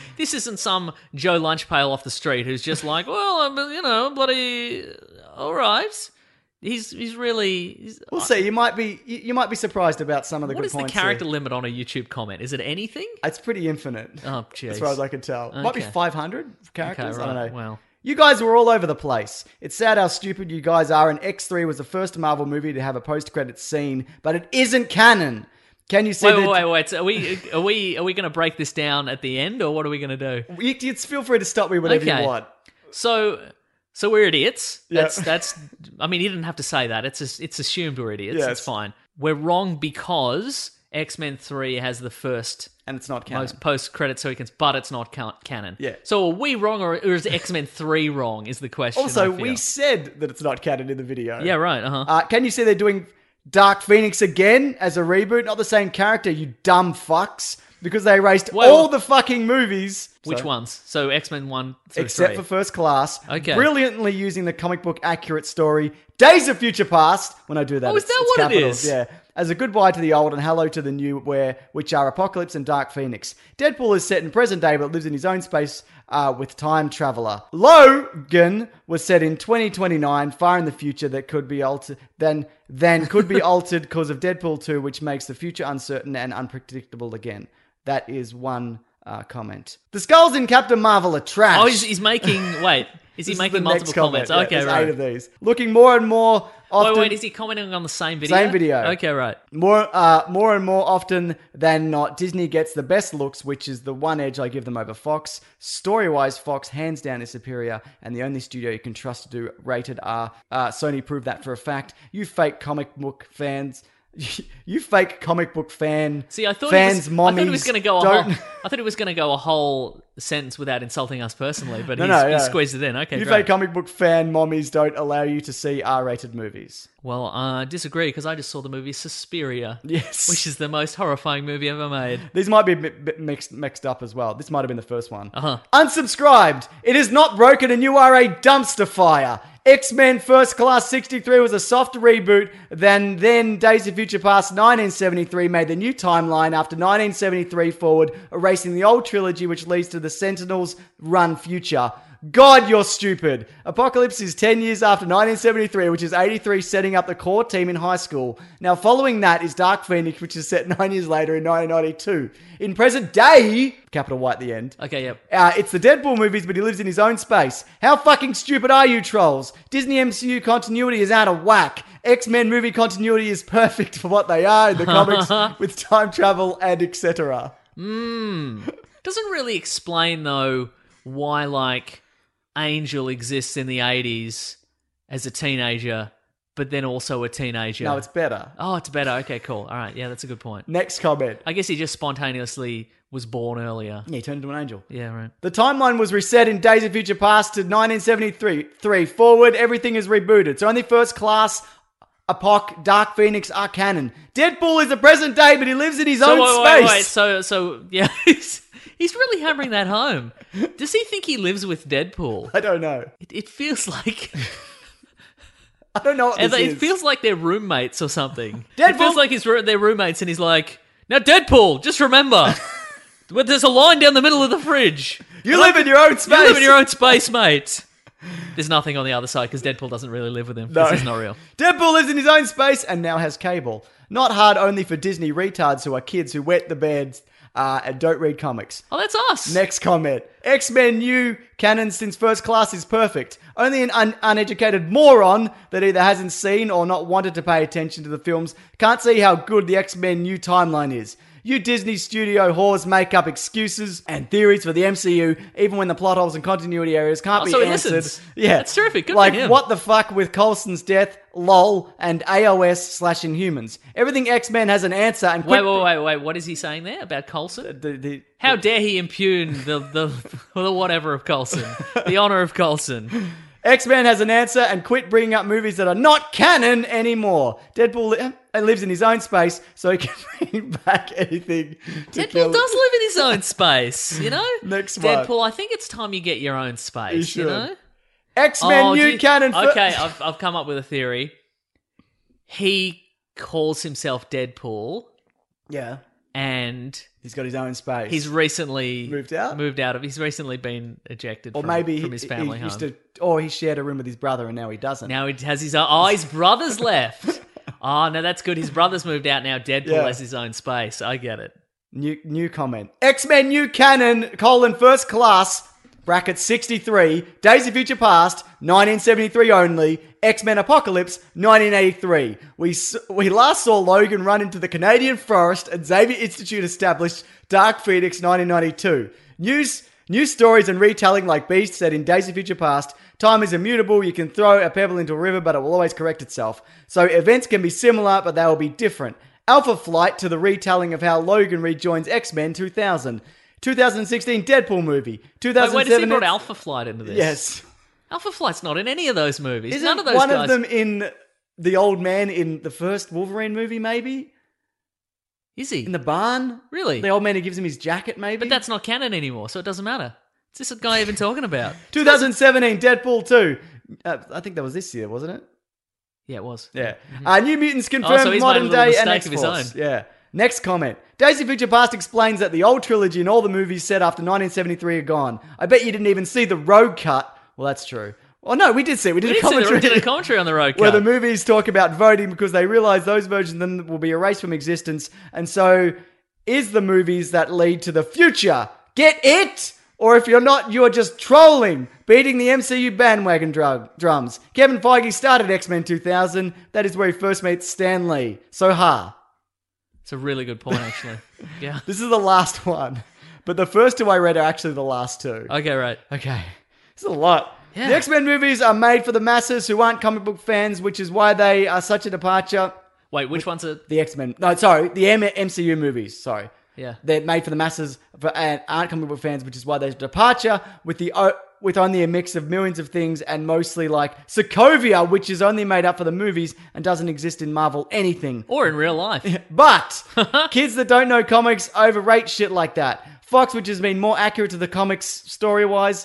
Joe Lunchpail off the street who's just like, well, I'm bloody all right. He's really. We'll see. You might be surprised about some of the What good is the points. character here. limit on a YouTube comment? Is it anything? It's pretty infinite. Oh, jeez. As far as I can tell, might be Okay. 500 characters. Okay, I don't right. know. Well. You guys were all over the place. It's sad how stupid you guys are, and X3 was the first Marvel movie to have a post-credits scene, but it isn't canon. Can you see Wait. So are we going to break this down at the end, or what are we going to do? You feel free to stop me whenever you want. So we're idiots. Yeah. That's. I mean, he didn't have to say that. It's assumed we're idiots. Yes. It's fine. We're wrong because X-Men 3 has the first And it's not canon. most post-credit sequence, but it's not canon. Yeah. So are we wrong, or is X-Men 3 wrong? Is the question. Also, I feel. we said that it's not canon in the video. Yeah. Right. Uh-huh. Can you see they're doing Dark Phoenix again as a reboot? Not the same character, you dumb fucks. Because they erased all the fucking movies. Which ones? So X-Men 1 through Except 3. for First Class. Okay. Brilliantly using the comic book accurate story Days of Future Past. When I do that, Oh, is it's that what it capitals, is? Yeah. As a goodbye to the old and hello to the new, which are Apocalypse and Dark Phoenix. Deadpool is set in present day but lives in his own space with Time Traveler. Logan was set in 2029, far in the future, that could be altered. Then could be altered because of Deadpool 2, which makes the future uncertain and unpredictable again. That is one comment. The skulls in Captain Marvel are trash. Oh, he's making. Wait, is he This making the next multiple comments? comment. Okay, there's right. 8 of these. Looking more and more often. Wait, is he commenting on the same video? Same video. Okay, right. More and more often than not, Disney gets the best looks, which is the one edge I give them over Fox. Story-wise, Fox hands down is superior, and the only studio you can trust to do rated R. Sony proved that for a fact. You fake comic book fans. You fake comic book fan. See, I thought fans, I thought he was mommies, going to go. don't- I thought he was going to go a whole sentence without insulting us personally, but he No. squeezed it in. Okay, You great. fake comic book fan mommies don't allow you to see R-rated movies. Well, I disagree because I just saw the movie Suspiria. Yes. Which is the most horrifying movie ever made. These might be a bit mixed up as well. This might have been the first one. Uh-huh. Unsubscribed. It is not broken and you are a dumpster fire. X-Men First Class 63 was a softer reboot than then Days of Future Past 1973 made the new timeline after 1973 forward, erasing the old trilogy which leads to the Sentinels run future. God, you're stupid. Apocalypse is 10 years after 1973, which is 83 setting up the core team in high school. Now, following that is Dark Phoenix, which is set 9 years later in 1992. In present day, capital Y at the end. Okay, yep. It's the Deadpool movies, but he lives in his own space. How fucking stupid are you, trolls? Disney MCU continuity is out of whack. X-Men movie continuity is perfect for what they are in the comics with time travel and etc. Doesn't really explain, though, why, like, Angel exists in the 80s as a teenager, but then also a teenager. No, it's better. Oh, it's better. Okay, cool. All right, yeah, that's a good point. Next comment. I guess he just spontaneously was born earlier. Yeah, he turned into an angel. Yeah, right. The timeline was reset in Days of Future Past to 1973. Forward, everything is rebooted. So only First Class, Apoc, Dark Phoenix are canon. Deadpool is the present day, but he lives in his own space. Wait. So yeah, he's really hammering that home. Does he think he lives with Deadpool? I don't know. It feels like... I don't know what this is. It feels like they're roommates or something. Deadpool- It feels like they're roommates, and he's like, "Now, Deadpool, just remember, there's a line down the middle of the fridge. You live in your own space. You live in your own space, mate." There's nothing on the other side because Deadpool doesn't really live with him. No. This is not real. Deadpool lives in his own space and now has cable. Not hard only for Disney retards who are kids who wet the beds and don't read comics. Oh, that's us. Next comment. X-Men new canon since First Class is perfect. Only an uneducated moron that either hasn't seen or not wanted to pay attention to the films can't see how good the X-Men new timeline is. You Disney studio whores make up excuses and theories for the MCU, even when the plot holes and continuity areas can't be so he answered. listens. Yeah, That's terrific. Good like, for him. what the fuck with Coulson's death, lol, and AOS/Inhumans. Everything X-Men has an answer. And Wait. What is he saying there about Coulson? How dare he impugn the whatever of Coulson, the honor of Coulson? X-Men has an answer and quit bringing up movies that are not canon anymore. Deadpool lives in his own space, so he can bring back anything. Deadpool does live in his own space, you know? Next one. Deadpool, I think it's time you get your own space, you know? X-Men new canon. Okay, I've come up with a theory. He calls himself Deadpool, Yeah. and He's got his own space. he's recently Moved out? He's recently been ejected or from, maybe from his family he home. used to, or he shared a room with his brother and now he doesn't. Now he has his own... Oh, his brother's left. Oh, no, that's good. His brother's moved out now. Deadpool Yeah. has his own space. I get it. New comment. X-Men new canon, First Class, bracket 63, Days of Future Past, 1973 only, X-Men Apocalypse, 1983. We last saw Logan run into the Canadian forest and Xavier Institute established Dark Phoenix, 1992. New stories and retelling like Beast said in Days of Future Past, time is immutable, you can throw a pebble into a river but it will always correct itself. So events can be similar but they will be different. Alpha Flight to the retelling of how Logan rejoins X-Men 2000. 2016 Deadpool movie. 2007. Wait, has he brought Alpha Flight into this? Yes. Alpha Flight's not in any of those movies. Isn't None of those one guys... of them in the old man in the first Wolverine movie, maybe? Is he? In the barn? Really? The old man who gives him his jacket, maybe? But that's not canon anymore, so it doesn't matter. What's this guy even talking about? 2017 Deadpool 2. I think that was this year, wasn't it? Yeah, it was. Yeah. New Mutants confirmed so he's modern made a little day and mistake of his X-Force. own. Yeah. Next comment. Days of Future Past explains that the old trilogy and all the movies set after 1973 are gone. I bet you didn't even see the road cut. Well, that's true. Oh, no, we did see it. We did a commentary. We did a commentary on the road cut. Where the movies talk about voting because they realize those versions then will be erased from existence. And so is the movies that lead to the future. Get it? Or if you're not, you're just trolling, beating the MCU bandwagon drums. Kevin Feige started X-Men 2000. That is where he first meets Stan Lee. So ha. It's a really good point, actually. Yeah. This is the last one. But the first two I read are actually the last two. Okay, right. Okay. This is a lot. Yeah. The X-Men movies are made for the masses who aren't comic book fans, which is why they are such a departure. Wait, which ones are... The X-Men. No, sorry, the MCU movies. Sorry. Yeah. They're made for the masses and aren't comic book fans, which is why there's a departure with only a mix of millions of things and mostly like Sokovia, which is only made up for the movies and doesn't exist in Marvel anything. Or in real life. But kids that don't know comics overrate shit like that. Fox, which has been more accurate to the comics story-wise,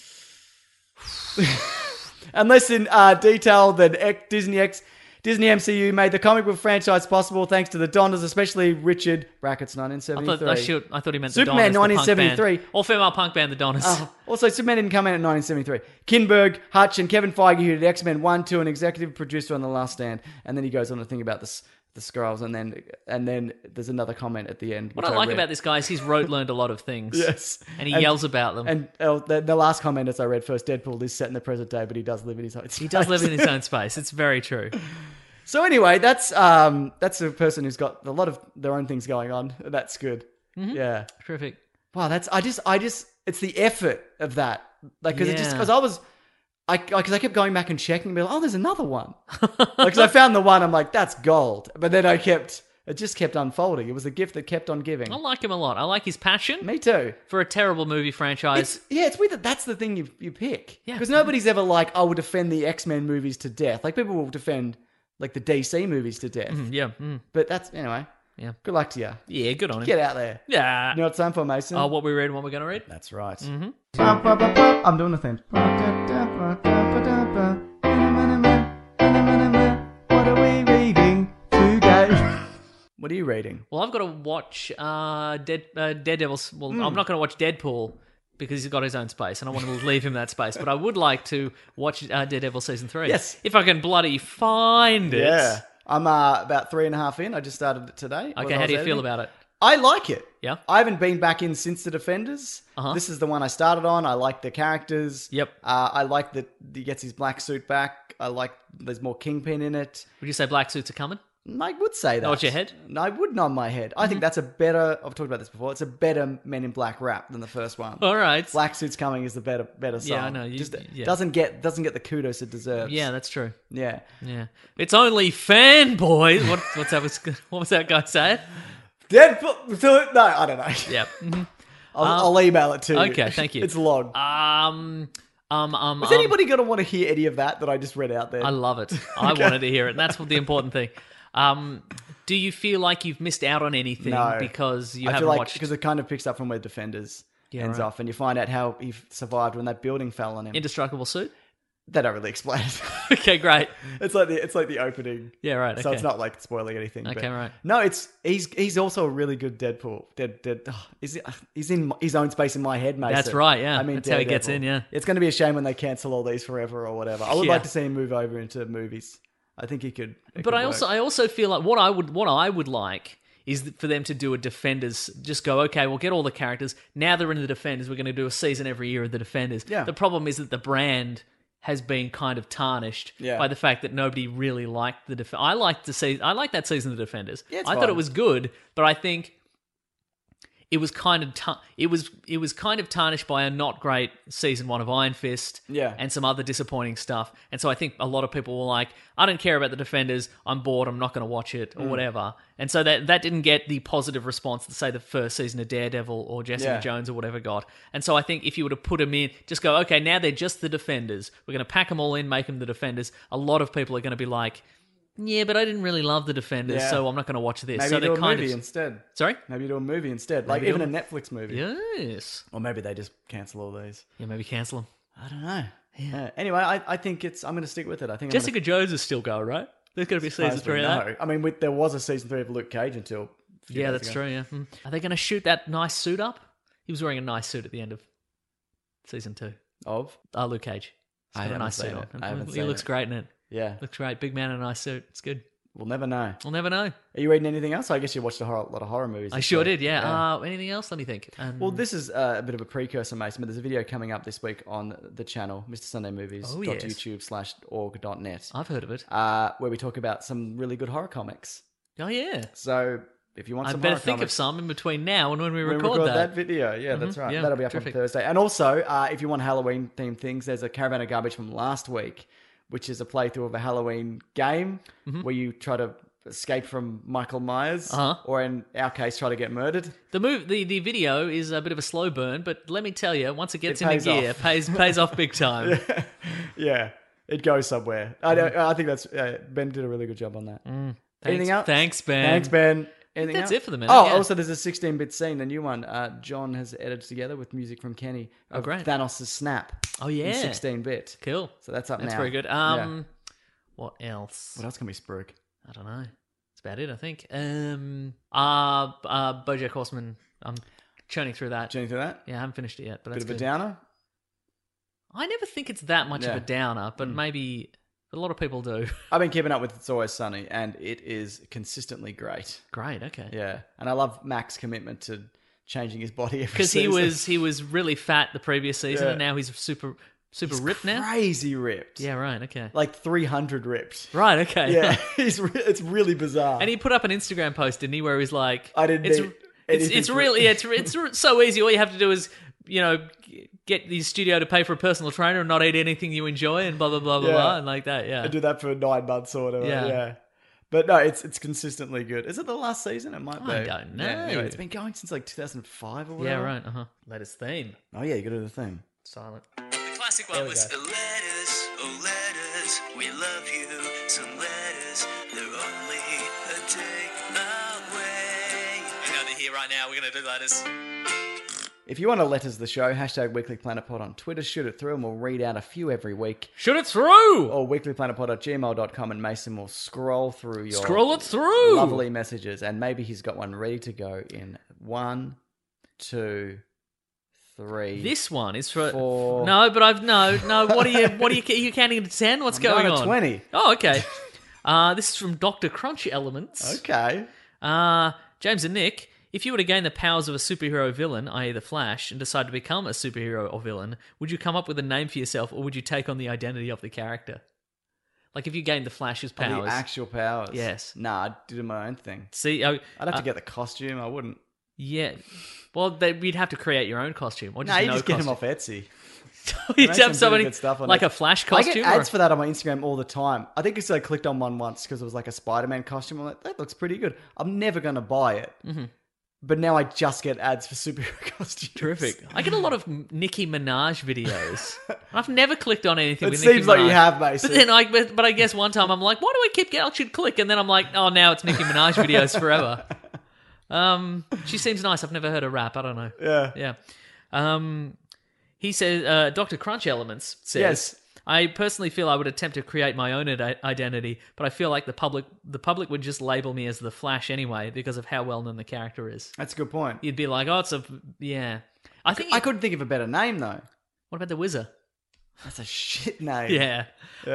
and less in detail than Disney MCU made the comic book franchise possible thanks to the Donnas, especially Richard (brackets 1973). I thought he meant Superman the Donnas, 1973. All-female punk band, the Donnas. Also, Superman didn't come in in 1973. Kinberg, Hutch, and Kevin Feige, who did X-Men 1, 2, and executive producer on The Last Stand. And then he goes on to think about the Skrulls, and then there's another comment at the end. What I like about this guy is he's learned a lot of things. Yes. And he yells about them. And the last comment, as I read first, Deadpool is set in the present day, but he does live in his own space. He does live in his own space. It's very true. So anyway, that's a person who's got a lot of their own things going on. That's good. Mm-hmm. Yeah. Terrific. Wow, I just it's the effort of that. Like, because I kept going back and checking and be like, oh, there's another one. Because I found the one, I'm like, that's gold. But then it just kept unfolding. It was a gift that kept on giving. I like him a lot. I like his passion. Me too. For a terrible movie franchise. It's weird that that's the thing you pick. Yeah. Because nobody's ever like, I will defend the X-Men movies to death. Like, people will defend like the DC movies to death. Yeah. But anyway. Yeah. Good luck to you. Yeah, good on him. Get out there. Yeah. You know what it's time for, Mason? Oh, what we read and what we're going to read? That's right. Mm-hmm. I'm doing the thing. What are we reading today? What are you reading? Well, I've got to watch Daredevil's... Well, I'm not going to watch Deadpool because he's got his own space and I want to leave him that space. But I would like to watch Daredevil Season 3. Yes. If I can bloody find it. Yeah. I'm about 3.5 in. I just started it today. Okay, how do you feel about it? I like it. Yeah. I haven't been back in since The Defenders. Uh-huh. This is the one I started on. I like the characters. Yep. I like that he gets his black suit back. I like there's more Kingpin in it. Would you say black suits are coming? I would say that. Nod your head? No, I would nod my head. I think that's a better... I've talked about this before. It's a better Men in Black rap than the first one. All right. Black Suits Coming is the better song. Yeah, I know. Doesn't get the kudos it deserves. Yeah, that's true. Yeah. Yeah. It's only fanboys. What was that guy saying? Deadpool... No, I don't know. Yep. Mm-hmm. I'll email it to you. Okay, thank you. It's long. Is anybody going to want to hear any of that I just read out there? I love it. I wanted to hear it. And that's the important thing. Do you feel like you've missed out on anything No. because you I haven't feel like watched? because it kind of picks up from where Defenders ends off, and you find out how he survived when that building fell on him. Indestructible suit? They don't really explain it. Okay, great. It's like the opening. Yeah, right. So okay. it's not like spoiling anything. Okay, but right. No, he's also a really good Deadpool. He's in his own space in my head, Mason. That's right, yeah. I mean, That's how he gets Daredevil. in, yeah. It's going to be a shame when they cancel all these forever or whatever. I would Yeah. like to see him move over into movies. I think he could. But I also feel like what I would like is for them to do a Defenders, just go, okay, we'll get all the characters. Now they're in the Defenders. We're going to do a season every year of the Defenders. Yeah. The problem is that the brand has been kind of tarnished by the fact that nobody really liked the Defenders. I liked that season of the Defenders. Yeah, I thought it was good, but I think it was kind of it was kind of tarnished by a not great season 1 of Iron Fist, and some other disappointing stuff. And so I think a lot of people were like, I don't care about the Defenders. I'm bored. I'm not going to watch it or whatever. And so that didn't get the positive response that say the first season of Daredevil or Jessica Jones or whatever got. And so I think if you were to put them in, just go, okay, now they're just the Defenders. We're going to pack them all in, make them the Defenders. A lot of people are going to be like, yeah, but I didn't really love the Defenders, so I'm not going to watch this. Maybe so do a movie instead. Sorry? Maybe do a movie instead. Like even a Netflix movie. Yes. Or maybe they just cancel all these. Yeah, maybe cancel them. I don't know. Yeah. Anyway, I think I'm going to stick with it. I think Jessica Jones is still going, right? There's going to be season 3 of that. No. I mean, there was a season 3 of Luke Cage until... Yeah, that's true, yeah. Are they going to shoot that nice suit up? He was wearing a nice suit at the end of season 2. Of? Luke Cage. He's I got a nice haven't suit seen on. it. I haven't He seen looks it. great in it. Yeah. Looks great. Big man in a nice suit. It's good. We'll never know. We'll never know. Are you reading anything else? I guess you watched a lot of horror movies. I sure did, yeah. Anything else? Let me think. Well, this is a bit of a precursor, Mason, but there's a video coming up this week on the channel, Mr. Sunday Movies, .youtube/org.net. I've heard of it. Where we talk about some really good horror comics. Oh, yeah. So if you want some I better horror think of comics, some in between now and when we we'll record that video. Yeah, that's right. Yeah, That'll be up terrific. on Thursday. And also, if you want Halloween-themed things, there's a Caravan of Garbage from last week, which is a playthrough of a Halloween game where you try to escape from Michael Myers, Uh-huh. or in our case, try to get murdered. The video is a bit of a slow burn, but let me tell you, once it gets It into pays gear, off. pays off big time. Yeah, it goes somewhere. I think that's Ben did a really good job on that. Anything else? Thanks, Ben. Thanks, Ben. Anything That's else? it for the minute, Oh, yeah. also there's a 16-bit scene, a new one. John has edited together with music from Kenny. Of great. Thanos' snap. Oh, yeah. In 16-bit. Cool. So that's up now. That's very good. Yeah. What else? What else can we spruik? I don't know. That's about it, I think. BoJack Horseman. I'm churning through that. Journey through that? Yeah, I haven't finished it yet, but Bit that's of a good. downer? I never think it's that much of Yeah. a downer, but maybe a lot of people do. I've been keeping up with It's Always Sunny, and it is consistently great. Great, okay. Yeah, and I love Mac's commitment to changing his body every Because season. he was really fat the previous season, Yeah. and now he's super He's ripped now. crazy ripped. Yeah, right. Okay. Like 300 ripped. Right. Okay. Yeah, it's really bizarre. And he put up an Instagram post, didn't he, where he's like, I didn't It's need it's anything really it's so easy. All you have to do is get the studio to pay for a personal trainer and not eat anything you enjoy, and blah blah blah blah Yeah. blah, and like that. Yeah. I do that for 9 months or whatever. Yeah. Yeah. But no, it's consistently good. Is it the last season? It might be. I don't know. Yeah, anyway, it's been going since like 2005 or whatever. Yeah. Right. Latest theme. Oh yeah, you got to do the theme. Silent. The classic one was letters, oh letters, we love you. Some letters, they're only a day away. You know they're here right now. We're gonna do letters. If you want to let us the show, hashtag weeklyplanetpod on Twitter, shoot it through and we'll read out a few every week. Shoot it through! Or weeklyplanetpod@gmail.com, and Mason will scroll through your Scroll it through! lovely messages, and maybe he's got one ready to go in 1, 2, 3. This one is for 4. no, but I've no. What are you counting to 10? What's going going on? to 20. Oh, okay. This is from Dr. Crunch Elements. Okay. James and Nick, if you were to gain the powers of a superhero villain, i.e. the Flash, and decide to become a superhero or villain, would you come up with a name for yourself, or would you take on the identity of the character? Like if you gained the Flash's powers. The actual powers. Yes. Nah, I'd do my own thing. See, I'd have to get the costume. I wouldn't. Yeah. Well, you'd have to create your own costume. Or just Nah, you no just get him costume. off Etsy. You'd Make have some somebody really good stuff on like it. a Flash I costume. get ads for that on my Instagram all the time. I think I clicked on one once because it was like a Spider-Man costume. I'm like, that looks pretty good. I'm never going to buy it. Mm-hmm. But now I just get ads for superhero costumes. Terrific. I get a lot of Nicki Minaj videos. I've never clicked on anything It with seems Nicki like Minaj. you have, Mason. But then but I guess one time I'm like, why do I keep getting? I should click, and then I'm like, oh, now it's Nicki Minaj videos forever. She seems nice. I've never heard her rap. I don't know. Yeah. He says, Dr. Crunch Elements says, Yes. I personally feel I would attempt to create my own identity, but I feel like the public would just label me as the Flash anyway because of how well known the character is. That's a good point. You'd be like, oh, it's a yeah. I think I couldn't think of a better name, though. What about the Wizard? That's a shit name. Yeah.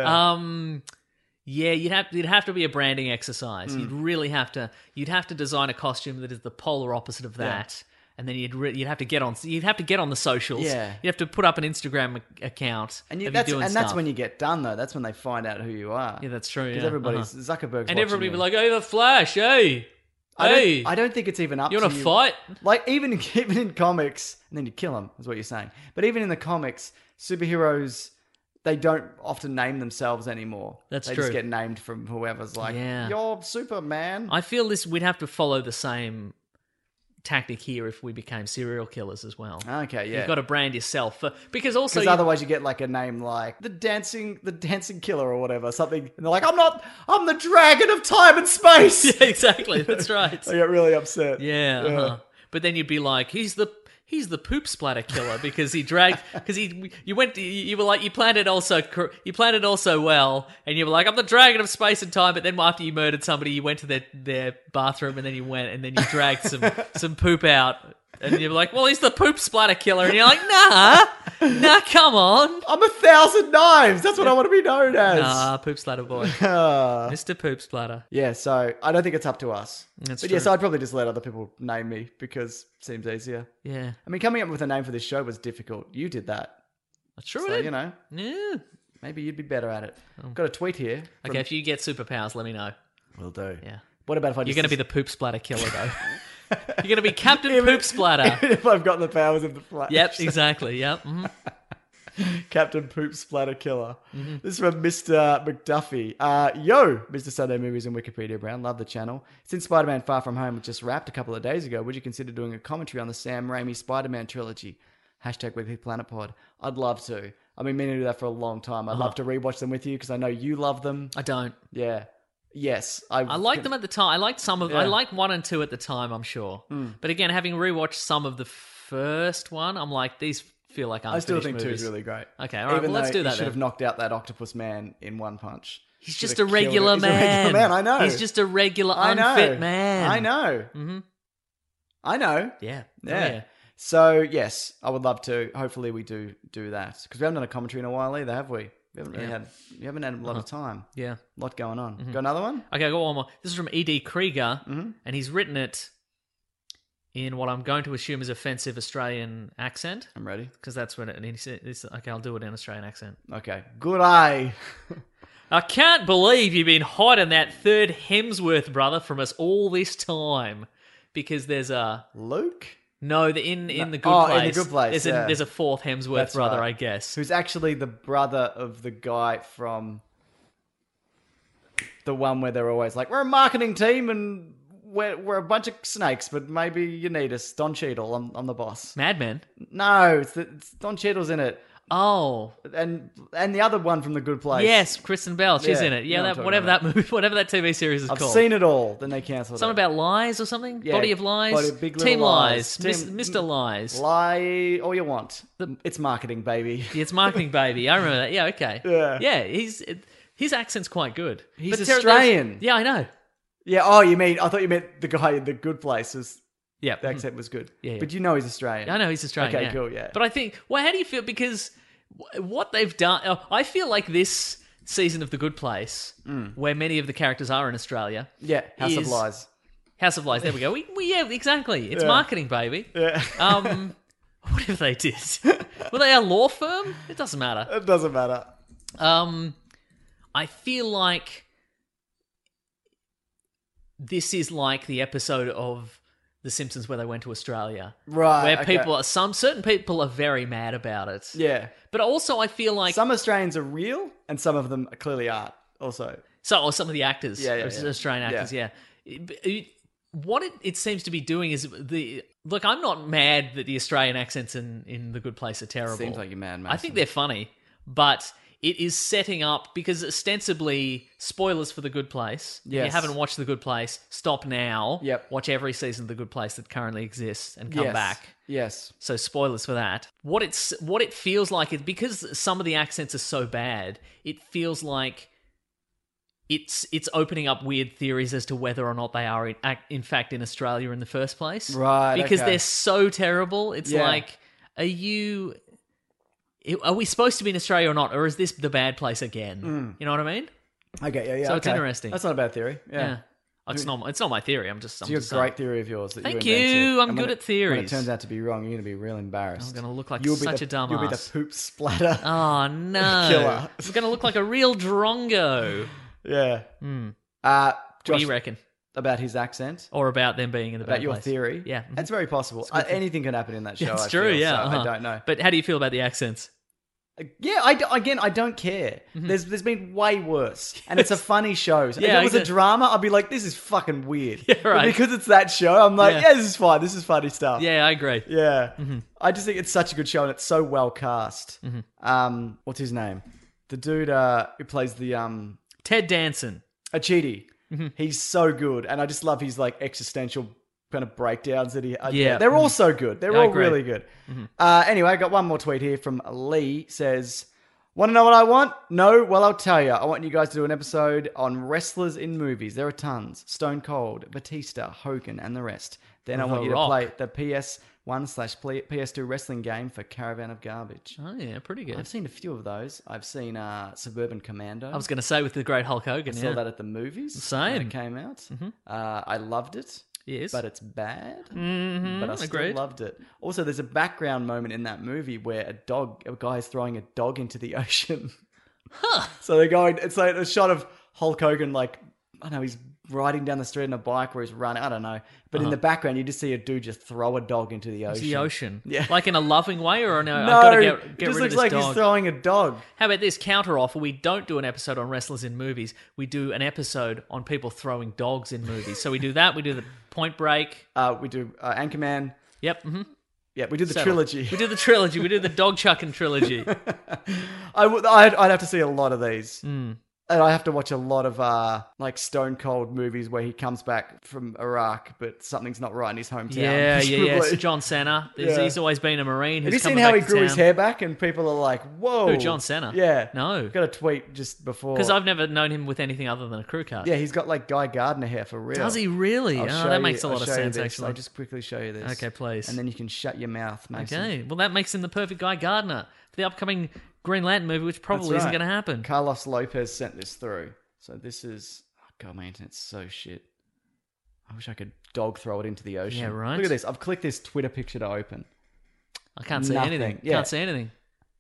Yeah, you'd have to be a branding exercise. Hmm. You'd really have to. You'd have to design a costume that is the polar opposite of that, and then you'd have to get on. You'd have to get on the socials. Yeah. You'd have to put up an Instagram account. And, of that's, you doing and that's stuff. when you get done, though. That's when they find out who you are. Yeah, that's true. Because Yeah. everybody's Zuckerberg's and watching everybody you. be like, "Hey, the Flash! Hey, hey! I don't think it's even up You to want to fight?" Like, even in comics, and then you kill them, is what you're saying. But even in the comics, superheroes, they don't often name themselves anymore. That's they true. just get named from whoever's like, Yeah. you're Superman. I feel we'd have to follow the same tactic here if we became serial killers as well. Okay, yeah. You've got to brand yourself because also Because otherwise you get like a name like the dancing killer or whatever, something, and they're like, I'm the dragon of time and space. Yeah, exactly. That's right. I get really upset. Yeah. But then you'd be like, he's the poop splatter killer because he dragged you planned it also well, and you were like, I'm the dragon of space and time. But then after you murdered somebody, you went to their bathroom and then you dragged some poop out. And you're like, well, he's the poop splatter killer. And you're like, nah, come on. I'm 1,000 knives. That's what I want to be known as. Nah, poop splatter boy. Mr. Poop Splatter. Yeah, so I don't think it's up to us. That's but true. yes, I'd probably just let other people name me because it seems easier. Yeah. I mean, coming up with a name for this show was difficult. You did that. That's true. So, you know, Yeah. maybe you'd be better at it. Got a tweet here. Okay, if you get superpowers, let me know. Will do. Yeah. What about if I You're just... going to be the poop splatter killer, though. You're going to be Captain Poop Splatter. if I've got the powers of the Flash. Yep, exactly. Yep. Captain Poop Splatter Killer. This is from Mr. McDuffie. Yo, Mr. Sunday Movies and Wikipedia Brown. Love the channel. Since Spider-Man Far From Home just wrapped a couple of days ago, would you consider doing a commentary on the Sam Raimi Spider-Man trilogy? # Weekly Planet Pod. I'd love to. I've been meaning to do that for a long time. I'd love to rewatch them with you because I know you love them. I don't. Yeah. Yes. I liked them at the time. I liked some of. I liked 1 and 2 at the time, I'm sure. But again, having rewatched some of the first one, I'm like, these feel like unfinished I still think 2 movies. is really great. Okay, all right, Even well, let's though do that he should then. have knocked out that octopus man in one punch. He's Should just have a killed regular him. He's man. a regular man, I know. He's just a regular, I know. unfit man. I know. Mm-hmm. I know. Yeah. Yeah. So, yes, I would love to. Hopefully we do that. Because we haven't done a commentary in a while either, have we? We haven't really we haven't had a lot of time. Yeah. A lot going on. Got another one? Okay, I got one more. This is from E.D. Krieger, and he's written it in what I'm going to assume is offensive Australian accent. I'm ready. Because that's what it is. Okay, I'll do it in Australian accent. Okay. Good eye. I can't believe you've been hiding that third Hemsworth brother from us all this time. Because there's a... Luke? No, in the Good Place. In the Good Place, There's a fourth Hemsworth That's brother, right. I guess. Who's actually the brother of the guy from the one where they're always like, we're a marketing team and we're a bunch of snakes, but maybe you need us. Don Cheadle, I'm the boss. Mad Men? No, it's Don Cheadle's in it. Oh. And the other one from The Good Place. Yes, Kristen Bell. She's Yeah, in it. you know Yeah, what I'm whatever talking that movie, whatever that TV series is I've called. seen it all. Then they cancelled Something it. about lies or something? Yeah, Body of Lies? Big Little Team Lies. Team- Mr. Lies. Lie all you want. It's marketing, baby. Yeah, it's marketing, baby. I remember that. Yeah, okay. Yeah. His accent's quite good. He's But Australian. Yeah, I know. Yeah, I thought you meant the guy in The Good Place. Yeah. The accent was good. Yeah. But you know he's Australian. I know he's Australian. Okay, yeah. cool, yeah. But I think, well, how do you feel? Because what they've done, I feel like this season of The Good Place, where many of the characters are in Australia. Yeah, House of Lies. House of Lies, there we go. Yeah, exactly. It's marketing, baby. Yeah. Whatever they did. Were they a law firm? It doesn't matter. It doesn't matter. I feel like this is like the episode of The Simpsons where they went to Australia. Right, Where okay. certain people are very mad about it. Yeah. But also I feel like... Some Australians are real, and some of them clearly aren't also. or some of the actors. Yeah. Australian actors, yeah. What it seems to be doing is... Look, I'm not mad that the Australian accents in The Good Place are terrible. Seems like you're mad, I think they're funny, but... It is setting up, because ostensibly, spoilers for The Good Place. If you Yes. haven't watched The Good Place, stop now. Yep. Watch every season of The Good Place that currently exists and come back. Yes. So spoilers for that. What it feels like is, because some of the accents are so bad, it feels like it's opening up weird theories as to whether or not they are in fact in Australia in the first place. Right, Because okay. they're so terrible. It's Yeah. like, are we supposed to be in Australia or not? Or is this the bad place again? You know what I mean? Okay, yeah. So it's okay. interesting. That's not a bad theory. Yeah. It's not my theory. I'm just It's a great theory of yours that Thank you invented. you. I'm And good when at theories. When it turns out to be wrong, you're going to be real embarrassed. I'm going to look like You'll be such the- a dumbass. You'll be the poop splatter. Oh, no. Killer. I'm going to look like a real drongo. Yeah. What Josh, do you reckon? About his accent? Or about them being in the About bad your place? theory? Yeah. It's very possible. Anything can happen in that show, Yeah, it's I true, feel, yeah. so uh-huh. I don't know. But how do you feel about the accents? Yeah, I don't care. There's been way worse. And it's a funny show. So Yeah, if it was a exactly. drama, I'd be like, this is fucking weird. Yeah, But right. because it's that show, I'm like, Yeah. yeah, this is fine. This is funny stuff. Yeah, I agree. Yeah. I just think it's such a good show and it's so well cast. What's his name? The dude who plays the Ted Danson. Achidi. He's so good. And I just love his like existential kind of breakdowns that he Yeah. They're all so good. They're I all agree. really good. Anyway, I got one more tweet here from Lee. Says, want to know what I want? No? Well, I'll tell you. I want you guys to do an episode on wrestlers in movies. There are tons. Stone Cold, Batista, Hogan, and the rest. Then I want you to Rock. play the PS1/PS2 wrestling game for Caravan of Garbage. Oh, yeah, pretty good. I've seen a few of those. I've seen Suburban Commando. I was going to say with the great Hulk Hogan, I yeah. saw that at the movies. Same. When it came out. I loved it. Yes. But it's bad. Mm-hmm, But I still agreed. loved it. Also, there's a background moment in that movie where a guy is throwing a dog into the ocean. So they're going, it's like a shot of Hulk Hogan, like, I don't know, he's riding down the street on a bike or he's running. I don't know. But in the background, you just see a dude just throw a dog into the ocean. Into the ocean. Yeah. Like in a loving way or no? No, I've got to get it rid just of looks this like dog. he's throwing a dog. How about this counter offer? We don't do an episode on wrestlers in movies. We do an episode on people throwing dogs in movies. So we do that. We do the Point Break. We do Anchorman. Yep. Mm-hmm. Yeah, we do the Settle. trilogy. We do the trilogy. We do the dog chucking trilogy. I'd have to see a lot of these. And I have to watch a lot of like Stone Cold movies where he comes back from Iraq, but something's not right in his hometown. Yeah. presumably. So John Cena. Yeah. He's always been a Marine. Have Who's you seen coming how back he to grew his town. hair back? And people are like, "Whoa, Who, John Cena? Yeah, No. Got a tweet just before Because I've never known him with anything other than a crew cut. Yeah, he's got like Guy Gardner hair for real. Does he really? I'll Oh, show that you- makes a lot I'll of show you sense, this. actually. I'll just quickly show you this. Okay, please. And then you can shut your mouth, Mason. Okay. Well, that makes him the perfect Guy Gardner for the upcoming Green Lantern movie, which probably That's isn't right. going to happen. Carlos Lopez sent this through. So this is... Oh, God, my internet's so shit. I wish I could dog throw it into the ocean. Yeah, right. Look at this. I've clicked this Twitter picture to open. I can't see Nothing. anything. Yeah. Can't see anything.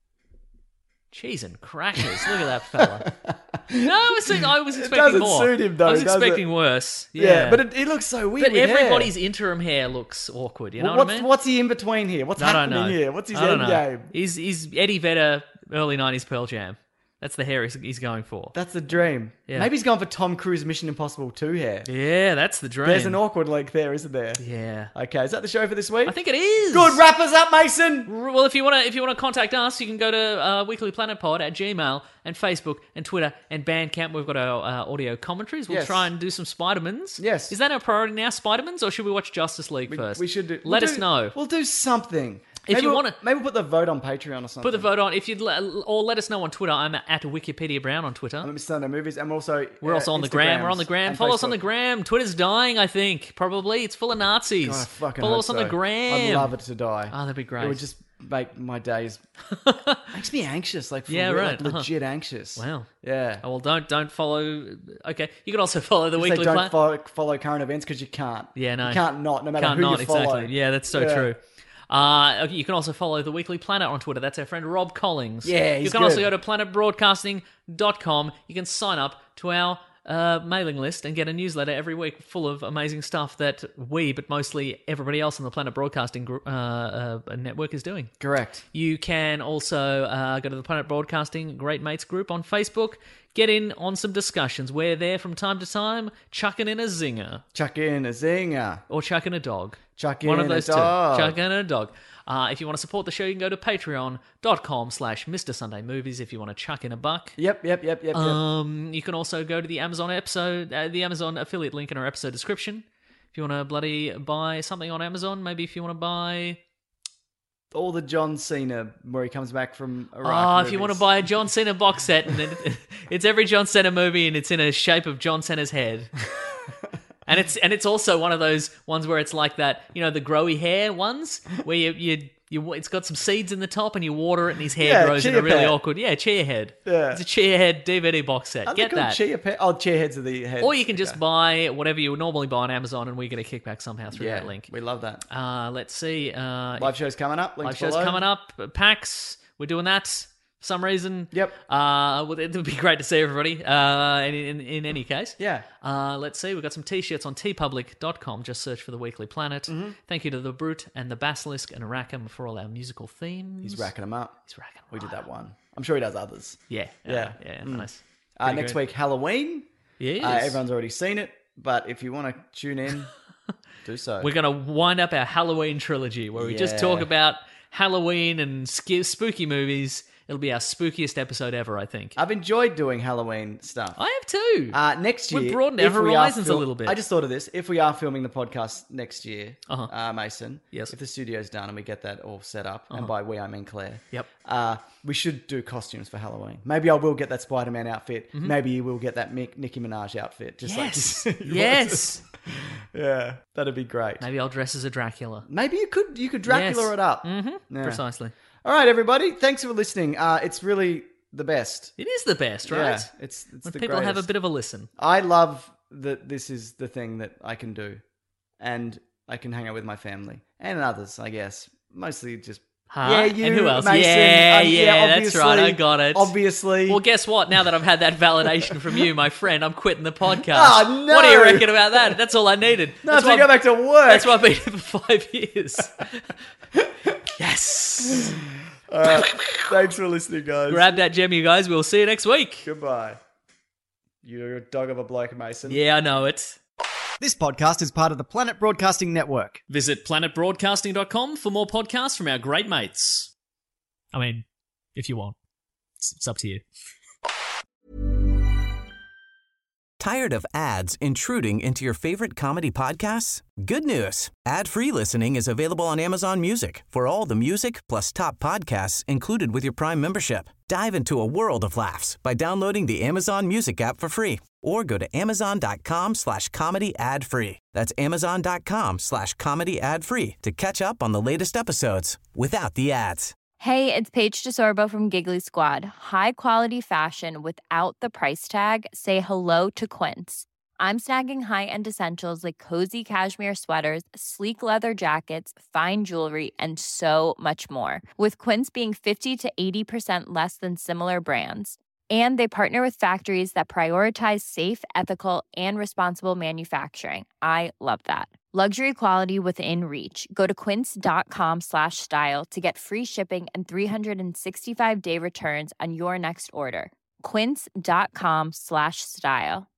Cheese and crackers. Look at that fella. No, I was expecting doesn't more. suit him, though, I was does expecting it? worse. Yeah, but it looks so weird But with everybody's hair. interim hair looks awkward. You know what I mean? What's he in between here? What's I don't happening know. here? What's his I don't end know. game? He's Eddie Vedder, early 90s Pearl Jam. That's the hair he's going for. That's the dream. Yeah. Maybe he's going for Tom Cruise Mission Impossible 2 hair. Yeah, that's the dream. There's an awkward link there, isn't there? Yeah. Okay, is that the show for this week? I think it is. Good, wrap us up, Mason! Well, if you want to contact us, you can go to Weekly Planet Pod at Gmail and Facebook and Twitter and Bandcamp. We've got our audio commentaries. We'll Yes. try and do some Spider-Mans. Yes. Is that our priority now, Spider-Mans, or should we watch Justice League first? We should do... Let us know. We'll do something. If Maybe you we'll- wanna- Maybe we'll put the vote on Patreon or something. Put the vote on. If you'd or let us know on Twitter. I'm at Wikipedia Brown on Twitter. Let me Sunday movies. And We're also on the gram. We're on the gram. Follow us on the gram. gram. Twitter's dying, I think. Probably. It's full of Nazis. God, I fucking Follow hope us on the so. gram. I'd love it to die. Oh, that'd be great. It would just make my days... makes me anxious, like, for Yeah, real, right. like, legit anxious. Wow. Yeah. Oh, well, don't follow. Okay, you can also follow the Say Weekly don't Planet. follow current events because you can't. Yeah, no. You can't not, no matter Can't who not, you follow. exactly. Yeah, that's so Yeah. true. Okay, you can also follow the Weekly Planet on Twitter. That's our friend Rob Collins. Yeah, he's You can also good. go to planetbroadcasting.com. You can sign up to our mailing list and get a newsletter every week full of amazing stuff that we, but mostly everybody else on the Planet Broadcasting network is doing. Correct. You can also go to the Planet Broadcasting Great Mates group on Facebook. Get in on some discussions. We're there from time to time, chucking in a zinger. Chuck in a zinger. Or chucking a dog. Chuck One in of those a dog. two. Chuck in a dog. If you want to support the show, you can go to patreon.com/Mr. Sunday Movies if you want to chuck in a buck. Yep. You can also go to the Amazon the Amazon affiliate link in our episode description. If you want to bloody buy something on Amazon, maybe if you want to buy... All the John Cena where he comes back from Iraq. Oh, if you want to buy a John Cena box set, and it's every John Cena movie, and it's in a shape of John Cena's head. And it's also one of those ones where it's like that, you know, the growy hair ones where you it's got some seeds in the top and you water it and his hair grows in a chia really pet. awkward. Yeah, chia head. Yeah. It's a chia head DVD box set. Aren't they Get called that. Chia pet? Oh, chia heads are the heads. Or you can just buy whatever you would normally buy on Amazon, and we get a kickback somehow through that link. We love that. Let's see. Live shows coming up. Live shows coming up. PAX. We're doing that. For some reason. Yep. Well, it would be great to see everybody. In any case. Yeah. Let's see. We've got some t-shirts on tpublic.com. Just search for the Weekly Planet. Mm-hmm. Thank you to the Brute and the Basilisk and Arachem for all our musical themes. He's racking them up. He's racking them We did up. that one. I'm sure he does others. Yeah. Yeah. Nice. Next week, Halloween. Yes. Everyone's already seen it, but if you want to tune in, do so. We're going to wind up our Halloween trilogy where we just Yeah. talk about Halloween and spooky movies. It'll be our spookiest episode ever, I think. I've enjoyed doing Halloween stuff. I have too. Next year, We've broadened our if we are horizons a little bit. I just thought of this. If we are filming the podcast next year, Uh-huh. Mason, Yes. if the studio's done and we get that all set up, and by we I mean Claire, Yep. we should do costumes for Halloween. Maybe I will get that Spider-Man outfit. Mm-hmm. Maybe you will get that Nicki Minaj outfit. Just Yes. like you Yes. yeah, that'd be great. Maybe I'll dress as a Dracula. Maybe you could Dracula Yes. it up. Mm-hmm. Yeah. Precisely. All right, everybody. Thanks for listening. It's really the best. It is the best, right? Yeah, it's when the people have a greatest. bit of a listen. I love that this is the thing that I can do, and I can hang out with my family and others. I guess mostly just Huh? Yeah, you, and who else? Mason. That's right. I got it. Obviously. Well, guess what? Now that I've had that validation from you, my friend, I'm quitting the podcast. Oh, no. What do you reckon about that? That's all I needed. No, that's to go back to work. That's why I've been here for 5 years. Yes. All right. Thanks for listening, guys. Grab that gem, you guys. We'll see you next week. Goodbye. You're a dog of a bloke, Mason. Yeah, I know it. This podcast is part of the Planet Broadcasting Network. Visit planetbroadcasting.com for more podcasts from our great mates. I mean, if you want. It's up to you. Tired of ads intruding into your favorite comedy podcasts? Good news. Ad-free listening is available on Amazon Music for all the music plus top podcasts included with your Prime membership. Dive into a world of laughs by downloading the Amazon Music app for free or go to amazon.com/comedy ad-free. That's amazon.com/comedy ad-free to catch up on the latest episodes without the ads. Hey, it's Paige DeSorbo from Giggly Squad. High quality fashion without the price tag. Say hello to Quince. I'm snagging high-end essentials like cozy cashmere sweaters, sleek leather jackets, fine jewelry, and so much more. With Quince being 50 to 80% less than similar brands. And they partner with factories that prioritize safe, ethical, and responsible manufacturing. I love that. Luxury quality within reach. Go to quince.com/style to get free shipping and 365-day returns on your next order. Quince.com/style.